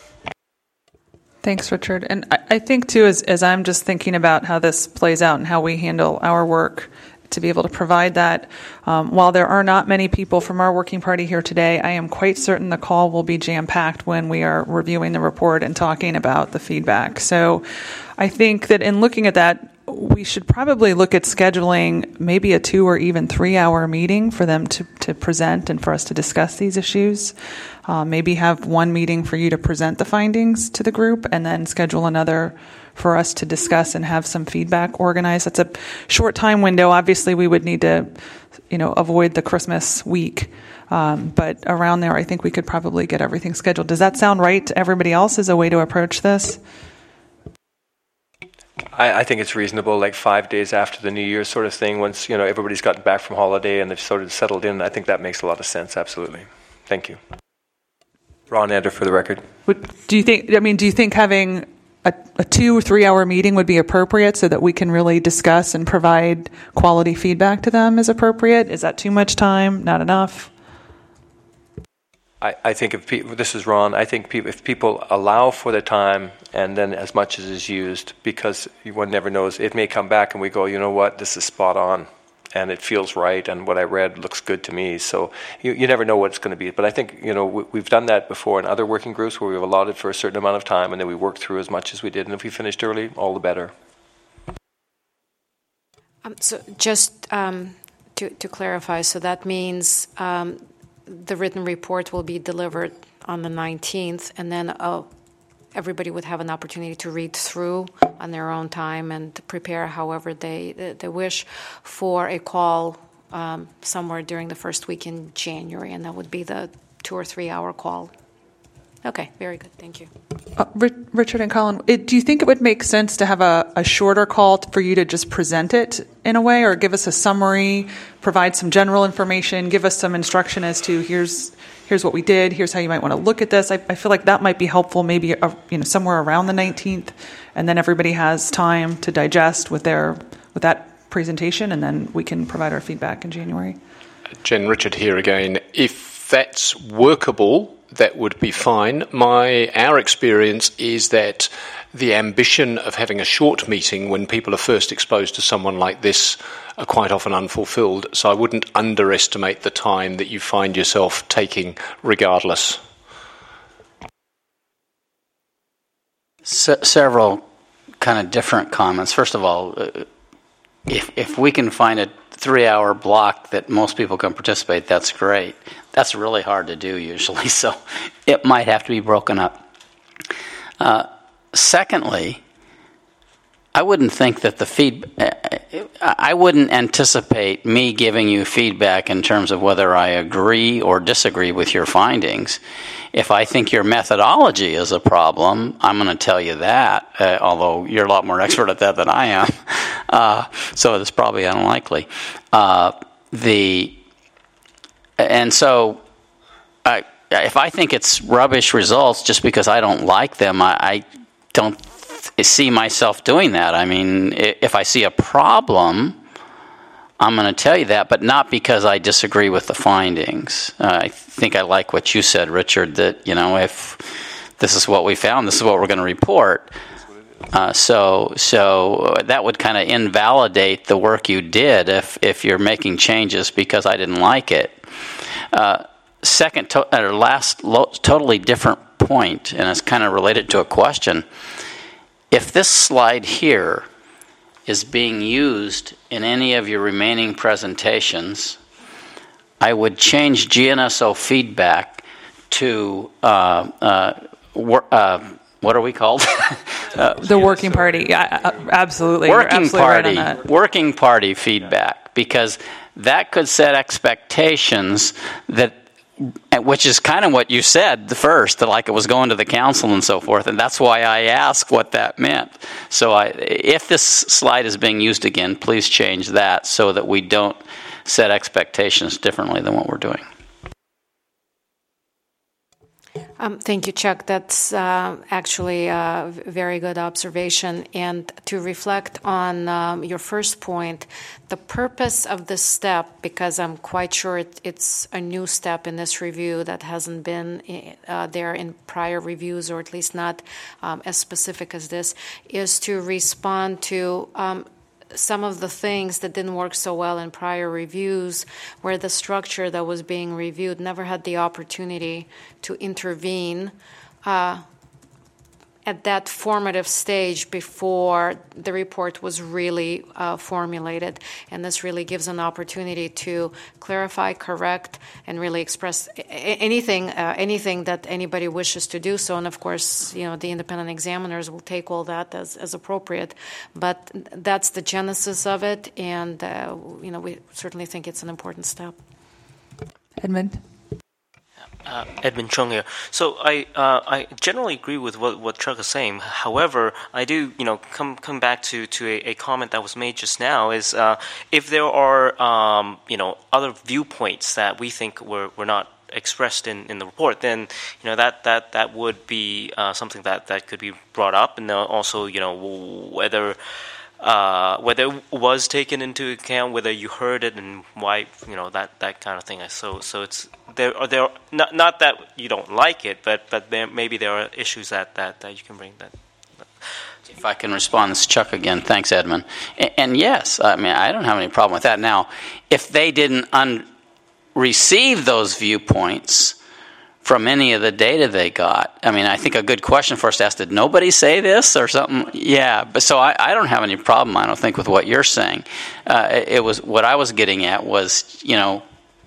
Thanks, Richard. And I, I think, too, as, as I'm just thinking about how this plays out and how we handle our work, to be able to provide that. Um, while there are not many people from our working party here today, I am quite certain the call will be jam-packed when we are reviewing the report and talking about the feedback. So I think that in looking at that, we should probably look at scheduling maybe a two or even three-hour meeting for them to, to present and for us to discuss these issues. Uh, maybe have one meeting for you to present the findings to the group, and then schedule another for us to discuss and have some feedback organized. That's a short time window. Obviously, we would need to, you know, avoid the Christmas week. Um, but around there, I think we could probably get everything scheduled. Does that sound right to everybody else as a way to approach this? I, I think it's reasonable, like five days after the New Year sort of thing, once, you know, everybody's gotten back from holiday and they've sort of settled in. I think that makes a lot of sense, absolutely. Thank you. Ron Ender for the record. Do you think, I mean, do you think having a, a two or three hour meeting would be appropriate so that we can really discuss and provide quality feedback to them is appropriate? Is that too much time? Not enough? I, I think if people, this is Ron, I think people, if people allow for the time and then as much as is used, because one never knows, it may come back and we go, you know what, this is spot on and it feels right and what I read looks good to me. So you, you never know what it's going to be. But I think, you know, we, we've done that before in other working groups where we've allotted for a certain amount of time and then we work through as much as we did. And if we finished early, all the better. Um, so just um, to, to clarify, so that means um, the written report will be delivered on the nineteenth, and then uh, everybody would have an opportunity to read through on their own time and to prepare however they they wish for a call um, somewhere during the first week in January, and that would be the two or three hour call. Okay, very good. Thank you. Uh, Richard and Colin, it, do you think it would make sense to have a, a shorter call for you to just present it in a way, or give us a summary, provide some general information, give us some instruction as to here's here's what we did, here's how you might want to look at this? I, I feel like that might be helpful, maybe uh, you know somewhere around the nineteenth, and then everybody has time to digest with their with that presentation, and then we can provide our feedback in January. Jen, Richard here again. If that's workable, that would be fine. My our experience is that the ambition of having a short meeting when people are first exposed to someone like this are quite often unfulfilled, so I wouldn't underestimate the time that you find yourself taking regardless. Se- several kind of different comments. First of all, uh, if if we can find a three-hour block that most people can participate, that's great. That's really hard to do usually, so it might have to be broken up. Uh, secondly, I wouldn't think that the feed. I wouldn't anticipate me giving you feedback in terms of whether I agree or disagree with your findings. If I think your methodology is a problem, I'm going to tell you that, uh, although you're a lot more expert at that than I am. Uh, so it's probably unlikely. Uh, the and so I, if I think it's rubbish results just because I don't like them, I, I don't see myself doing that. I mean, if I see a problem, I'm going to tell you that, but not because I disagree with the findings. Uh, I think I like what you said, Richard, that, you know, if this is what we found, this is what we're going to report. Uh, so so that would kind of invalidate the work you did if, if you're making changes because I didn't like it. Uh, second, to, or last, lo- totally different point, and it's kind of related to a question. If this slide here is being used in any of your remaining presentations, I would change G N S O feedback to uh, uh, wor- uh, what are we called? uh, the working party. Yeah, absolutely. Working You're absolutely party. right on that. Working party feedback, because that could set expectations that. Which is kind of what you said the first, that like it was going to the council and so forth, and that's why I asked what that meant. So I, if this slide is being used again, please change that so that we don't set expectations differently than what we're doing. Um, thank you, Chuck. That's uh, actually a very good observation. And to reflect on um, your first point, the purpose of this step, because I'm quite sure it, it's a new step in this review that hasn't been uh, there in prior reviews, or at least not um, as specific as this, is to respond to um, some of the things that didn't work so well in prior reviews, where the structure that was being reviewed never had the opportunity to intervene uh, at that formative stage before the report was really uh, formulated. And this really gives an opportunity to clarify, correct, and really express anything uh, anything that anybody wishes to do so. And of course, you know, the independent examiners will take all that as, as appropriate. But that's the genesis of it, and uh, you know, we certainly think it's an important step. Edmund? Uh, Edmund Chung here. So I uh, I generally agree with what, what Chuck is saying. However, I do you know come come back to, to a, a comment that was made just now is uh, if there are um, you know other viewpoints that we think were, were not expressed in, in the report, then you know that that, that would be uh, something that, that could be brought up, and also you know whether. Uh, whether it was taken into account, whether you heard it, and why, you know, that, that kind of thing. So, so it's there. Are there not not that you don't like it, but but there, maybe there are issues that, that, that you can bring. That. If I can respond, this is Chuck again. Thanks, Edmund. And, and yes, I mean I don't have any problem with that. Now, if they didn't un- receive those viewpoints from any of the data they got. I mean, I think a good question for us to ask, did nobody say this or something? Yeah, but so I, I don't have any problem, I don't think, with what you're saying. Uh, it, it was what I was getting at was, you know,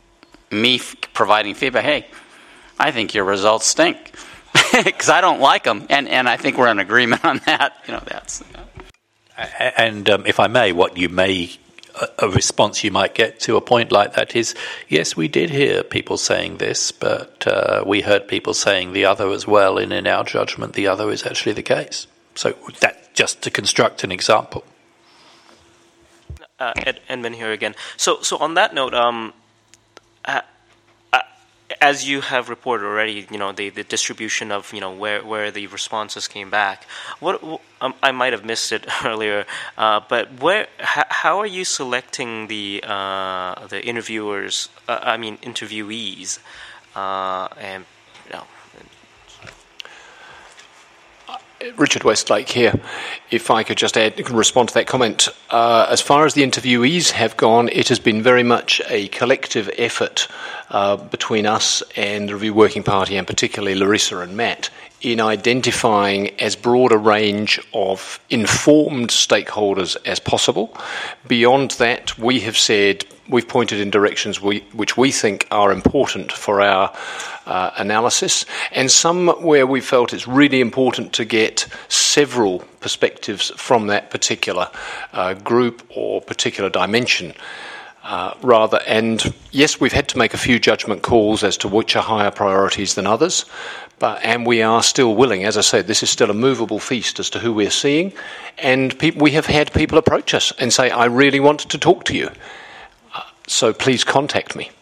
me f- providing feedback. Hey, I think your results stink because I don't like them, and, and I think we're in agreement on that. You know, that's. Uh. And um, if I may, what you may. A response you might get to a point like that is, yes, we did hear people saying this, but uh, we heard people saying the other as well, and in our judgment, the other is actually the case. So that just to construct an example. Uh, Ed, Edmund here again. So, so on that note, um, uh, uh, as you have reported already, you know the, the distribution of you know where, where the responses came back. What um, I might have missed it earlier, uh, but where h- how are you selecting the uh, the interviewers? Uh, I mean interviewees, uh, and you know Richard Westlake here. If I could just add, respond to that comment. Uh, as far as the interviewees have gone, it has been very much a collective effort uh, between us and the Review Working Party, and particularly Larissa and Matt, in identifying as broad a range of informed stakeholders as possible. Beyond that, we have said, we've pointed in directions we, which we think are important for our uh, analysis, and some where we felt it's really important to get several perspectives from that particular uh, group or particular dimension. Uh, rather, and yes, we've had to make a few judgment calls as to which are higher priorities than others, but and we are still willing, as I said, this is still a movable feast as to who we're seeing, and pe- we have had people approach us and say, I really want to talk to you, uh, so please contact me.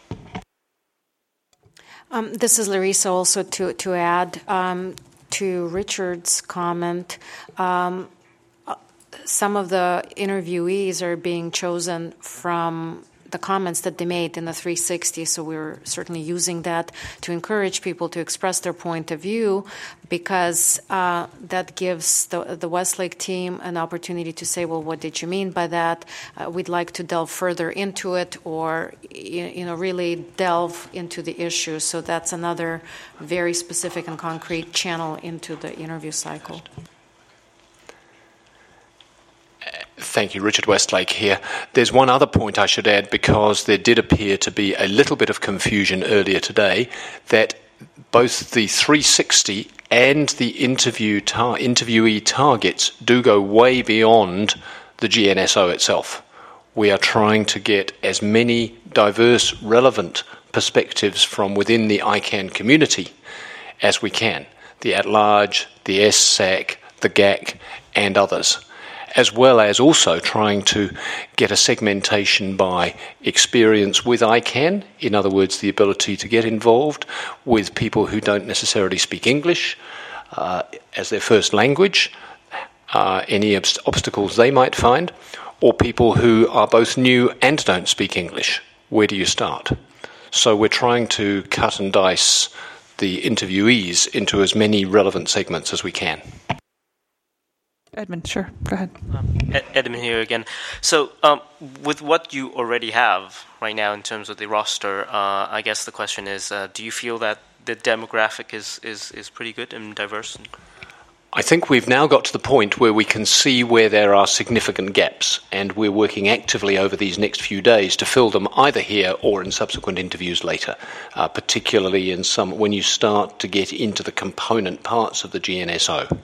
Um, this is Larissa. Also to, to add um, to Richard's comment, um, some of the interviewees are being chosen from the comments that they made in the three sixty, so we're certainly using that to encourage people to express their point of view, because uh, that gives the, the Westlake team an opportunity to say, well, what did you mean by that? Uh, we'd like to delve further into it, or you know, really delve into the issue. So that's another very specific and concrete channel into the interview cycle. Thank you, Richard Westlake here. There's one other point I should add, because there did appear to be a little bit of confusion earlier today, that both the three sixty and the interview tar- interviewee targets do go way beyond the G N S O itself. We are trying to get as many diverse, relevant perspectives from within the I CANN community as we can. The at-large, the S S A C, the G A C, and others, as well as also trying to get a segmentation by experience with I CANN, in other words, the ability to get involved with people who don't necessarily speak English uh, as their first language, uh, any ob- obstacles they might find, or people who are both new and don't speak English. Where do you start? So we're trying to cut and dice the interviewees into as many relevant segments as we can. Edmund, sure, go ahead. Um, Ed- Edmund here again. So um, with what you already have right now in terms of the roster, uh, I guess the question is, uh, do you feel that the demographic is, is, is pretty good and diverse? I think we've now got to the point where we can see where there are significant gaps, and we're working actively over these next few days to fill them either here or in subsequent interviews later, uh, particularly in some when you start to get into the component parts of the G N S O.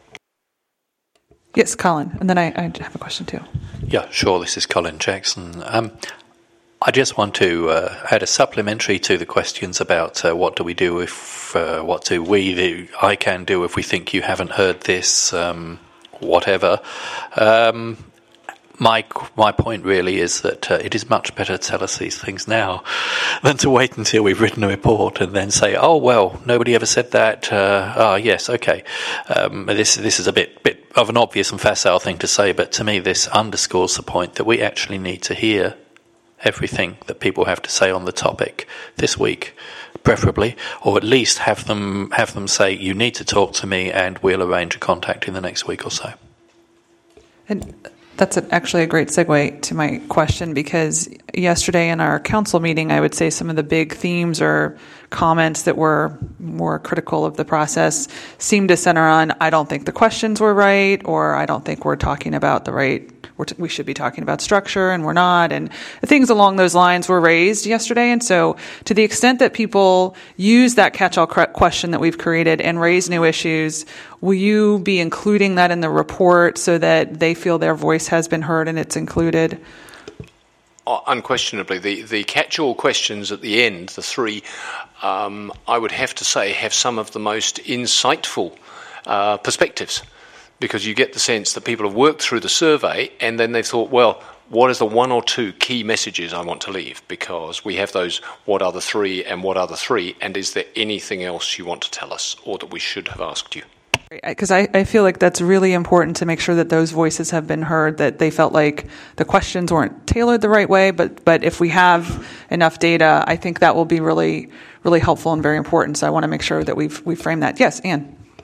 Yes, Colin, and then I, I have a question too. Yeah, sure. This is Colin Jackson. Um, I just want to uh, add a supplementary to the questions about uh, what do we do if, uh, what do we, the I CANN, do if we think you haven't heard this, um, whatever. Um, my my point really is that uh, it is much better to tell us these things now than to wait until we've written a report and then say, oh, well, nobody ever said that. Uh, ah, yes, okay. Um, this this is a bit bit of an obvious and facile thing to say, but to me this underscores the point that we actually need to hear everything that people have to say on the topic this week, preferably, or at least have them have them say, you need to talk to me and we'll arrange a contact in the next week or so. And that's actually a great segue to my question, because yesterday in our council meeting, I would say some of the big themes or comments that were more critical of the process seemed to center on, I don't think the questions were right, or I don't think we're talking about the right, we're t- we should be talking about structure and we're not, and things along those lines were raised yesterday. And so to the extent that people use that catch-all question that we've created and raise new issues, will you be including that in the report so that they feel their voice has been heard and it's included? Unquestionably, the, the catch-all questions at the end, the three, um, I would have to say have some of the most insightful uh, perspectives, because you get the sense that people have worked through the survey and then they've thought, well, what is the one or two key messages I want to leave? Because we have those what are the three and what are the three, and is there anything else you want to tell us or that we should have asked you? Because I, I feel like that's really important to make sure that those voices have been heard, that they felt like the questions weren't tailored the right way, but but if we have enough data, I think that will be really, really helpful and very important. So I want to make sure that we've we frame that. Yes, Anne. Hi.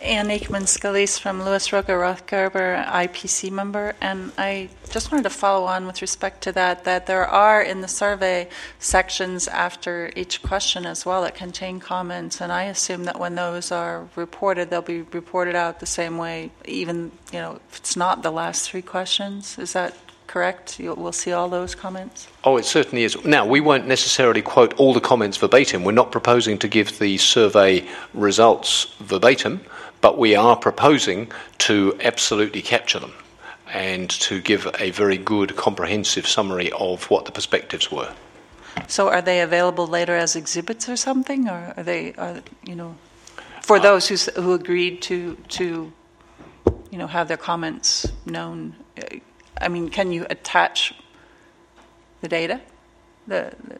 Ann Aikman-Scalise from Lewis Roca Rothgarber, I P C member, and I just wanted to follow on with respect to that, that there are in the survey sections after each question as well that contain comments, and I assume that when those are reported, they'll be reported out the same way, even, you know, if it's not the last three questions. Is that correct? You'll, we'll see all those comments? Oh, it certainly is. Now, we won't necessarily quote all the comments verbatim. We're not proposing to give the survey results verbatim, but we are proposing to absolutely capture them and to give a very good, comprehensive summary of what the perspectives were. So are they available later as exhibits or something, or are they, are, you know, for those who, who agreed to, to, you know, have their comments known? I mean, can you attach the data? The, the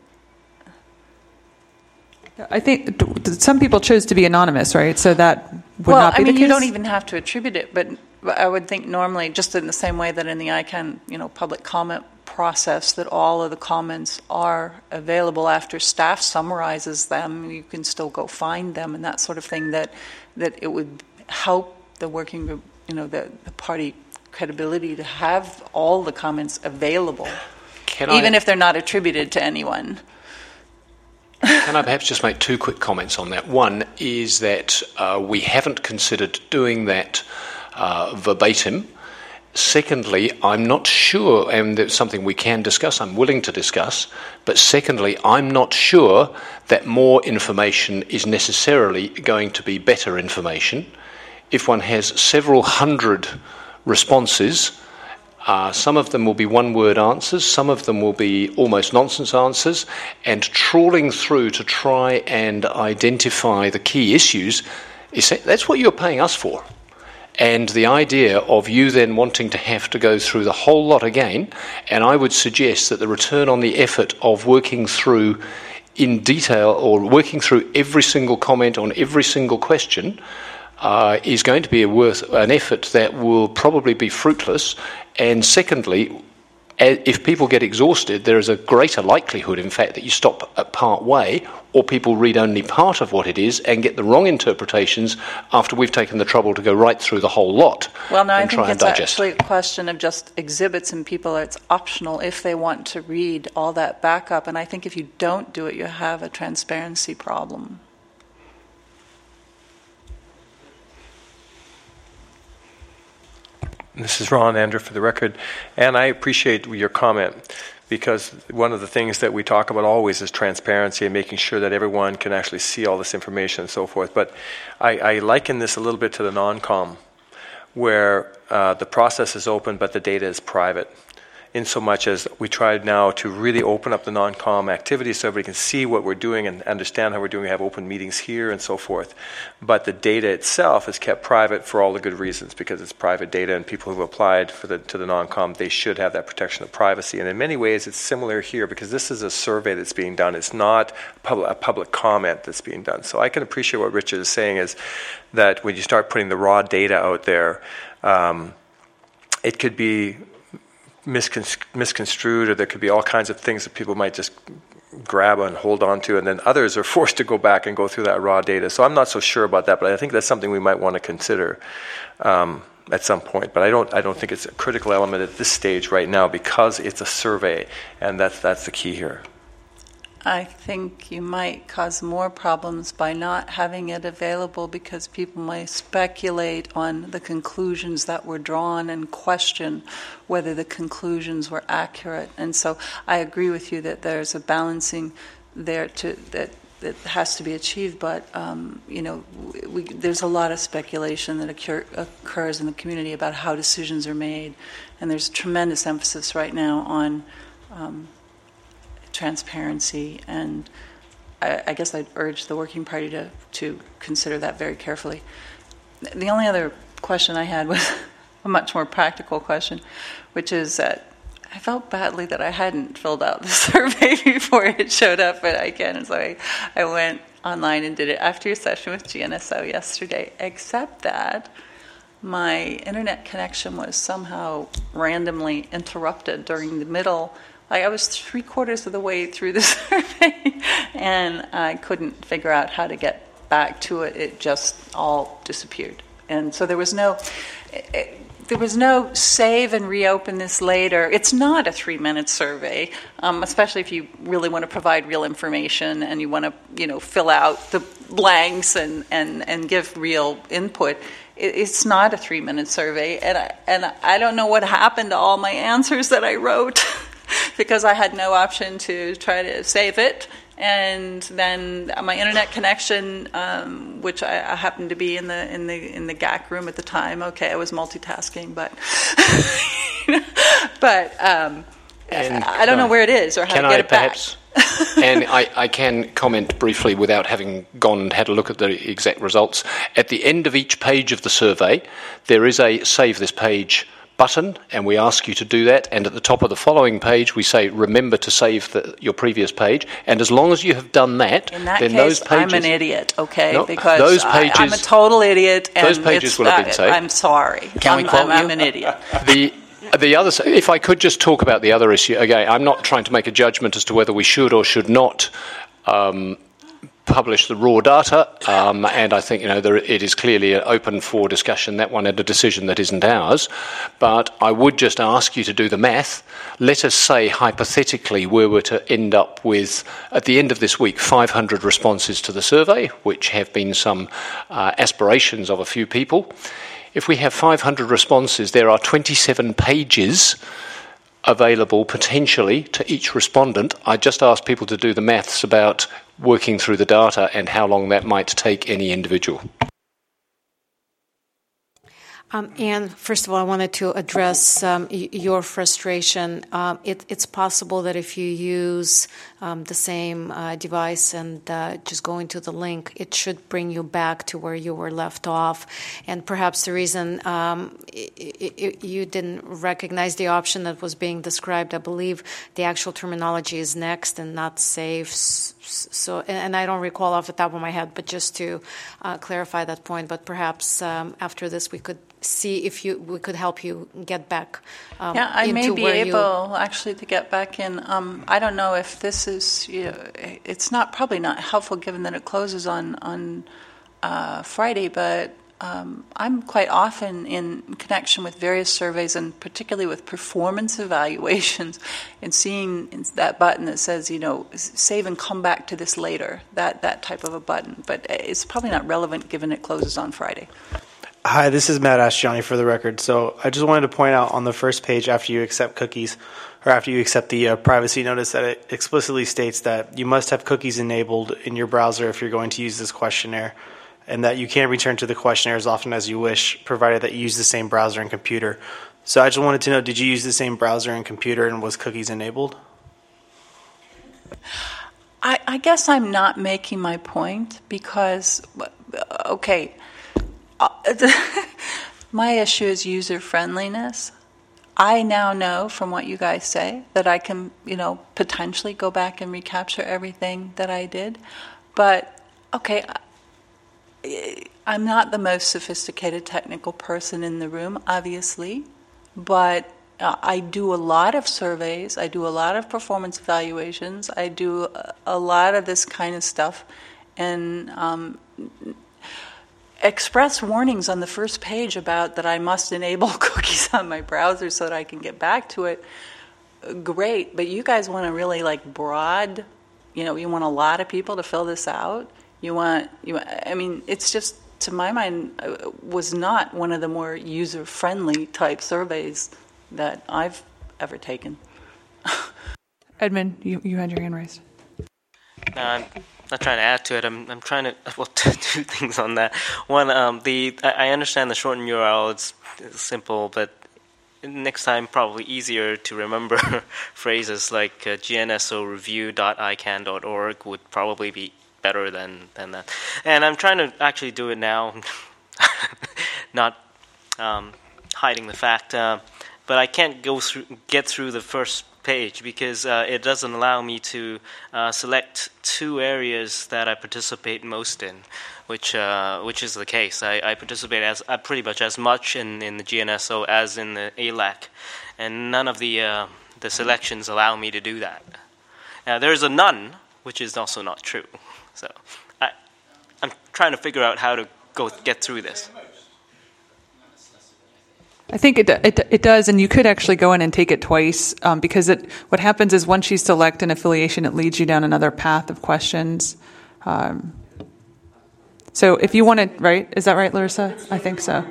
I think some people chose to be anonymous, right? So that would well, not be I mean, the case? you don't even have to attribute it, but I would think normally, just in the same way that in the I CANN, you know, public comment process, that all of the comments are available after staff summarizes them. You can still go find them and that sort of thing. That that it would help the working group, you know, the, the party credibility to have all the comments available, Can even I, if they're not attributed to anyone. Can I perhaps just make two quick comments on that? One is that uh, we haven't considered doing that uh, verbatim. Secondly, I'm not sure, and it's something we can discuss, I'm willing to discuss, but secondly, I'm not sure that more information is necessarily going to be better information. If one has several hundred responses, Uh, some of them will be one-word answers, some of them will be almost nonsense answers, and trawling through to try and identify the key issues, is that's what you're paying us for. And the idea of you then wanting to have to go through the whole lot again, and I would suggest that the return on the effort of working through in detail or working through every single comment on every single question Uh, is going to be a worth an effort that will probably be fruitless. And secondly, if people get exhausted, there is a greater likelihood, in fact, that you stop at part way, or people read only part of what it is and get the wrong interpretations after we've taken the trouble to go right through the whole lot. Well, no, I and think try it's and digest. actually a question of just exhibits, and people, it's optional if they want to read all that backup. And I think if you don't do it, you have a transparency problem. This is Ron Andrew for the record, and I appreciate your comment, because one of the things that we talk about always is transparency and making sure that everyone can actually see all this information and so forth. But I, I liken this a little bit to the non-com, where uh, the process is open but the data is private, in so much as we tried now to really open up the non-com activities so everybody can see what we're doing and understand how we're doing. We have open meetings here and so forth. But the data itself is kept private for all the good reasons, because it's private data, and people who have applied for the, to the non-com, they should have that protection of privacy. And in many ways, it's similar here, because this is a survey that's being done. It's not public, a public comment that's being done. So I can appreciate what Richard is saying, is that when you start putting the raw data out there, um, it could be misconstrued, or there could be all kinds of things that people might just grab and hold on to, and then others are forced to go back and go through that raw data. So I'm not so sure about that, but I think that's something we might want to consider um, at some point. But I don't I don't think it's a critical element at this stage right now, because it's a survey, and that's that's the key here. I think you might cause more problems by not having it available, because people might speculate on the conclusions that were drawn and question whether the conclusions were accurate. And so I agree with you that there's a balancing there to that that has to be achieved. But um, you know, we, there's a lot of speculation that occur, occurs in the community about how decisions are made, and there's tremendous emphasis right now on Um, transparency, and I, I guess I'd urge the Working Party to, to consider that very carefully. The only other question I had was a much more practical question, which is that I felt badly that I hadn't filled out the survey before it showed up at I CANN, and so I, I went online and did it after your session with G N S O yesterday, except that my internet connection was somehow randomly interrupted during the middle. Like, I was three quarters of the way through the survey, and I couldn't figure out how to get back to it. It just all disappeared. And so there was no, there was no save and reopen this later. It's not a three-minute survey, um, especially if you really want to provide real information and you want to, you know, fill out the blanks and, and, and give real input. It, it's not a three-minute survey, and I, and I don't know what happened to all my answers that I wrote because I had no option to try to save it. And then my internet connection, um, which I, I happened to be in the in the in the G A C room at the time. Okay, I was multitasking, but but um, I don't know where it is or how to get I it perhaps, back. and I, I can comment briefly without having gone and had a look at the exact results. At the end of each page of the survey, there is a Save This Page button, and we ask you to do that, and at the top of the following page we say remember to save the, your previous page, and as long as you have done that, in that then case, those pages, I'm an idiot, okay? No, because those pages, I, I'm a total idiot, and those pages it's, will have been saved. I'm sorry. Can I'm, we quote I'm, I'm you? an idiot. The the other, if I could just talk about the other issue again, I'm not trying to make a judgment as to whether we should or should not um, publish the raw data, um, and I think you know there, it is clearly open for discussion, that one, and a decision that isn't ours. But I would just ask you to do the math. Let us say hypothetically we were to end up with, at the end of this week, five hundred responses to the survey, which have been some uh, aspirations of a few people. If we have five hundred responses, there are twenty-seven pages available potentially to each respondent. I just ask people to do the maths about working through the data and how long that might take any individual. Um, and first of all, I wanted to address um, y- your frustration. Um, it, it's possible that if you use um, the same uh, device and uh, just go into the link, it should bring you back to where you were left off. And perhaps the reason um, it, it, you didn't recognize the option that was being described, I believe the actual terminology is next and not save. So, and I don't recall off the top of my head, but just to uh, clarify that point. But perhaps um, after this, we could see if you we could help you get back. Um, yeah, I into may be where able you... actually to get back in. Um, I don't know if this is. You know, it's not probably not helpful given that it closes on on uh, Friday, but. Um, I'm quite often in connection with various surveys, and particularly with performance evaluations, and seeing that button that says, you know, save and come back to this later, that, that type of a button. But it's probably not relevant given it closes on Friday. Hi, this is Matt Ashjani for the record. So I just wanted to point out on the first page after you accept cookies, or after you accept the uh, privacy notice, that it explicitly states that you must have cookies enabled in your browser if you're going to use this questionnaire, and that you can return to the questionnaire as often as you wish, provided that you use the same browser and computer. So I just wanted to know, did you use the same browser and computer, and was cookies enabled? I, I guess I'm not making my point because, okay, my issue is user friendliness. I now know from what you guys say that I can, you know, potentially go back and recapture everything that I did. But, okay, I'm not the most sophisticated technical person in the room, obviously, but uh, I do a lot of surveys, I do a lot of performance evaluations, I do a, a lot of this kind of stuff, and um, express warnings on the first page about that I must enable cookies on my browser so that I can get back to it. Great, but you guys want to really like broad, you know, you want a lot of people to fill this out. You want, you. I mean, it's just, to my mind, uh, was not one of the more user-friendly type surveys that I've ever taken. Edmund, you, you had your hand raised. No, I'm not trying to add to it. I'm I'm trying to, well, two things on that. One, um, the I, I understand the shortened U R L. It's, it's simple, but next time probably easier to remember phrases like uh, G N S O review dot I C A N dot org would probably be better than, than that. And I'm trying to actually do it now, not um, hiding the fact, uh, but I can't go through, get through the first page because uh, it doesn't allow me to uh, select two areas that I participate most in, which uh, which is the case. I, I participate as uh, pretty much as much in, in the G N S O as in the A L A C, and none of the uh, the selections allow me to do that. Now, there's a none, which is also not true. So I, I'm trying to figure out how to go get through this. I think it, it it does, and you could actually go in and take it twice um, because it. What happens is once you select an affiliation, it leads you down another path of questions. Um, so if you want to, right? Is that right, Larissa? I think so.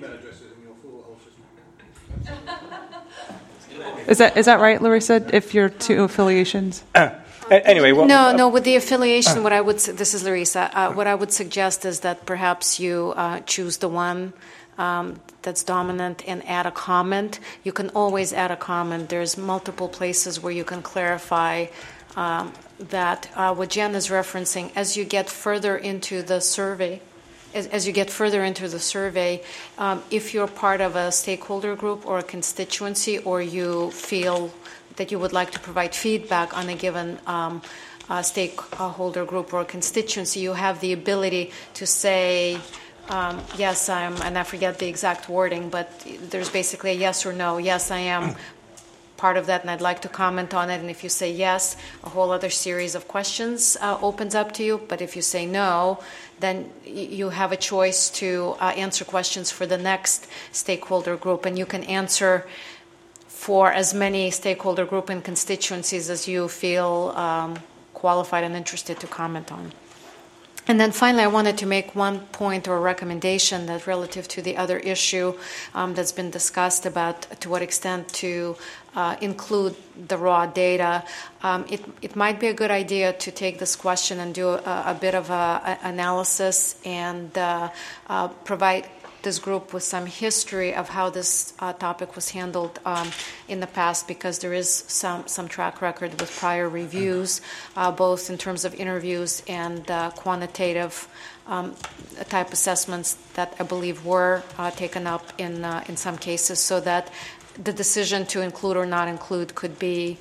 Is that is that right, Larissa? If you're two affiliations. Uh, anyway, what, no, no. With the affiliation, uh, what I would this is Larissa. Uh, what I would suggest is that perhaps you uh, choose the one um, that's dominant and add a comment. You can always add a comment. There's multiple places where you can clarify um, that. Uh, what Jen is referencing, as you get further into the survey. As, as you get further into the survey, um, if you're part of a stakeholder group or a constituency, or you feel that you would like to provide feedback on a given um, uh, stakeholder group or constituency, you have the ability to say, um, yes, I'm, and I forget the exact wording, but there's basically a yes or no. Yes, I am part of that, and I'd like to comment on it. And if you say yes, a whole other series of questions uh, opens up to you. But if you say no, then you have a choice to uh, answer questions for the next stakeholder group, and you can answer for as many stakeholder group and constituencies as you feel um, qualified and interested to comment on. And then finally, I wanted to make one point or recommendation that relative to the other issue um, that's been discussed about to what extent to uh, include the raw data. Um, it, it might be a good idea to take this question and do a, a bit of a, a analysis and uh, uh, provide this group with some history of how this uh, topic was handled um, in the past, because there is some, some track record with prior reviews, uh, both in terms of interviews and uh, quantitative um, type assessments that I believe were uh, taken up in uh, in some cases, so that the decision to include or not include could be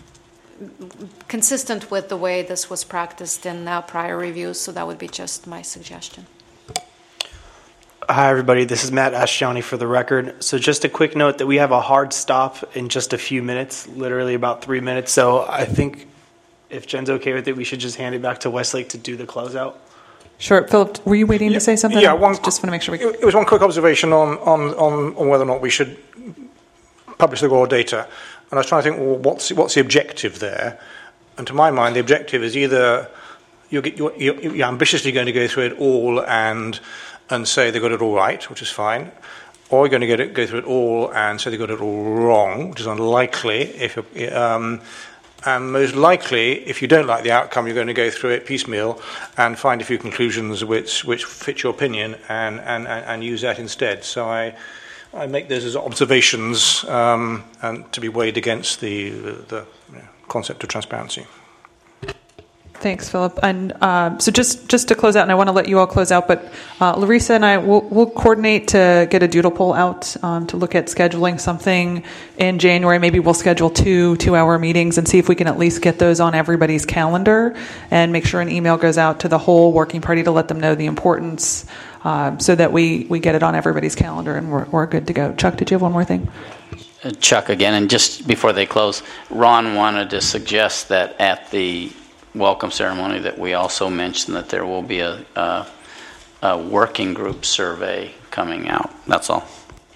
consistent with the way this was practiced in uh, prior reviews. So that would be just my suggestion. Hi, everybody. This is Matt Asciani for the record. So just a quick note that we have a hard stop in just a few minutes, literally about three minutes. So I think if Jen's okay with it, we should just hand it back to Westlake to do the closeout. Sure. Philip, were you waiting yeah, to say something? Yeah, one, just want to make sure we... It was one quick observation on, on, on, on whether or not we should publish the raw data. And I was trying to think, well, what's, what's the objective there? And to my mind, the objective is either you're, you're, you're ambitiously going to go through it all and... and say they got it all right, which is fine, or you're going to get it, go through it all and say they got it all wrong, which is unlikely. If you're, um, and most likely, if you don't like the outcome, you're going to go through it piecemeal and find a few conclusions which which fit your opinion and and, and, and use that instead. So I I make those as observations um, and to be weighed against the the, the you know, concept of transparency. Thanks, Philip. And uh, so just, just to close out, and I want to let you all close out, but uh, Larissa and I will we'll coordinate to get a doodle poll out um, to look at scheduling something in January. Maybe we'll schedule two two-hour meetings and see if we can at least get those on everybody's calendar and make sure an email goes out to the whole working party to let them know the importance uh, so that we, we get it on everybody's calendar and we're, we're good to go. Chuck, did you have one more thing? Uh, Chuck, again, and just before they close, Ron wanted to suggest that at the welcome ceremony that we also mentioned that there will be a, a, a working group survey coming out. That's all.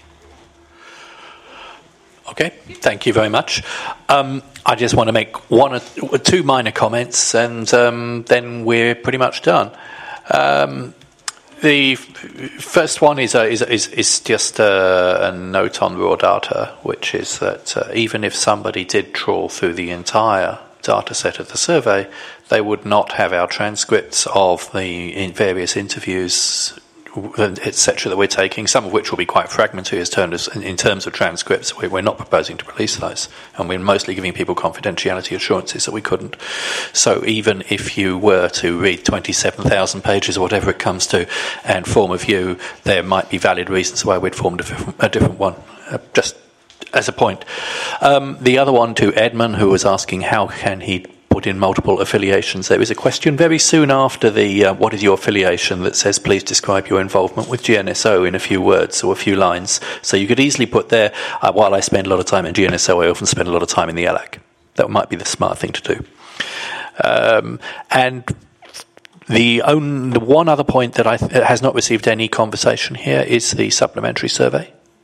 Okay, thank you very much. Um, I just want to make one or two minor comments, and um, then we're pretty much done. Um, the first one is, a, is, is, is just a, a note on raw data, which is that uh, even if somebody did trawl through the entire data set of the survey, they would not have our transcripts of the in various interviews, et cetera, that we're taking, some of which will be quite fragmentary as terms, in terms of transcripts. We're not proposing to release those, and we're mostly giving people confidentiality assurances that we couldn't. So even if you were to read twenty-seven thousand pages or whatever it comes to and form a view, there might be valid reasons why we'd formed a different, a different one. Uh, just as a point. Um, the other one to Edmund, who was asking how can he put in multiple affiliations. There is a question very soon after the uh, what is your affiliation that says please describe your involvement with G N S O in a few words or a few lines. So you could easily put there, uh, while I spend a lot of time in G N S O, I often spend a lot of time in the L A C. That might be the smart thing to do. Um, and the, only, the one other point that I th- has not received any conversation here is the supplementary survey.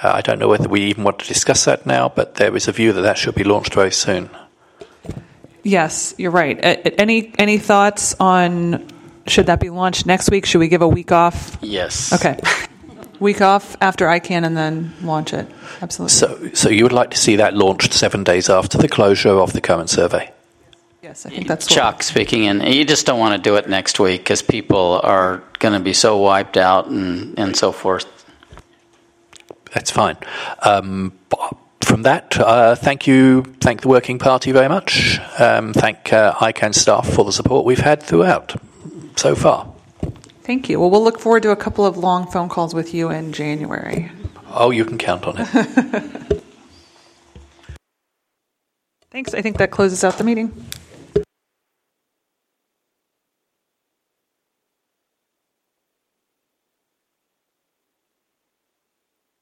Uh, I don't know whether we even want to discuss that now, but there is a view that that should be launched very soon. Yes, you're right. A- any any thoughts on should that be launched next week? Should we give a week off? Yes. Okay. Week off after I can and then launch it. Absolutely. So, so you would like to see that launched seven days after the closure of the current survey? Yes, I think that's Chuck what... speaking, and you just don't want to do it next week because people are going to be so wiped out and, and so forth. That's fine. Um, from that, uh, thank you, thank the Working Party very much. Um, thank uh, I CAN staff for the support we've had throughout so far. Thank you. Well, we'll look forward to a couple of long phone calls with you in January. Oh, you can count on it. Thanks. I think that closes out the meeting.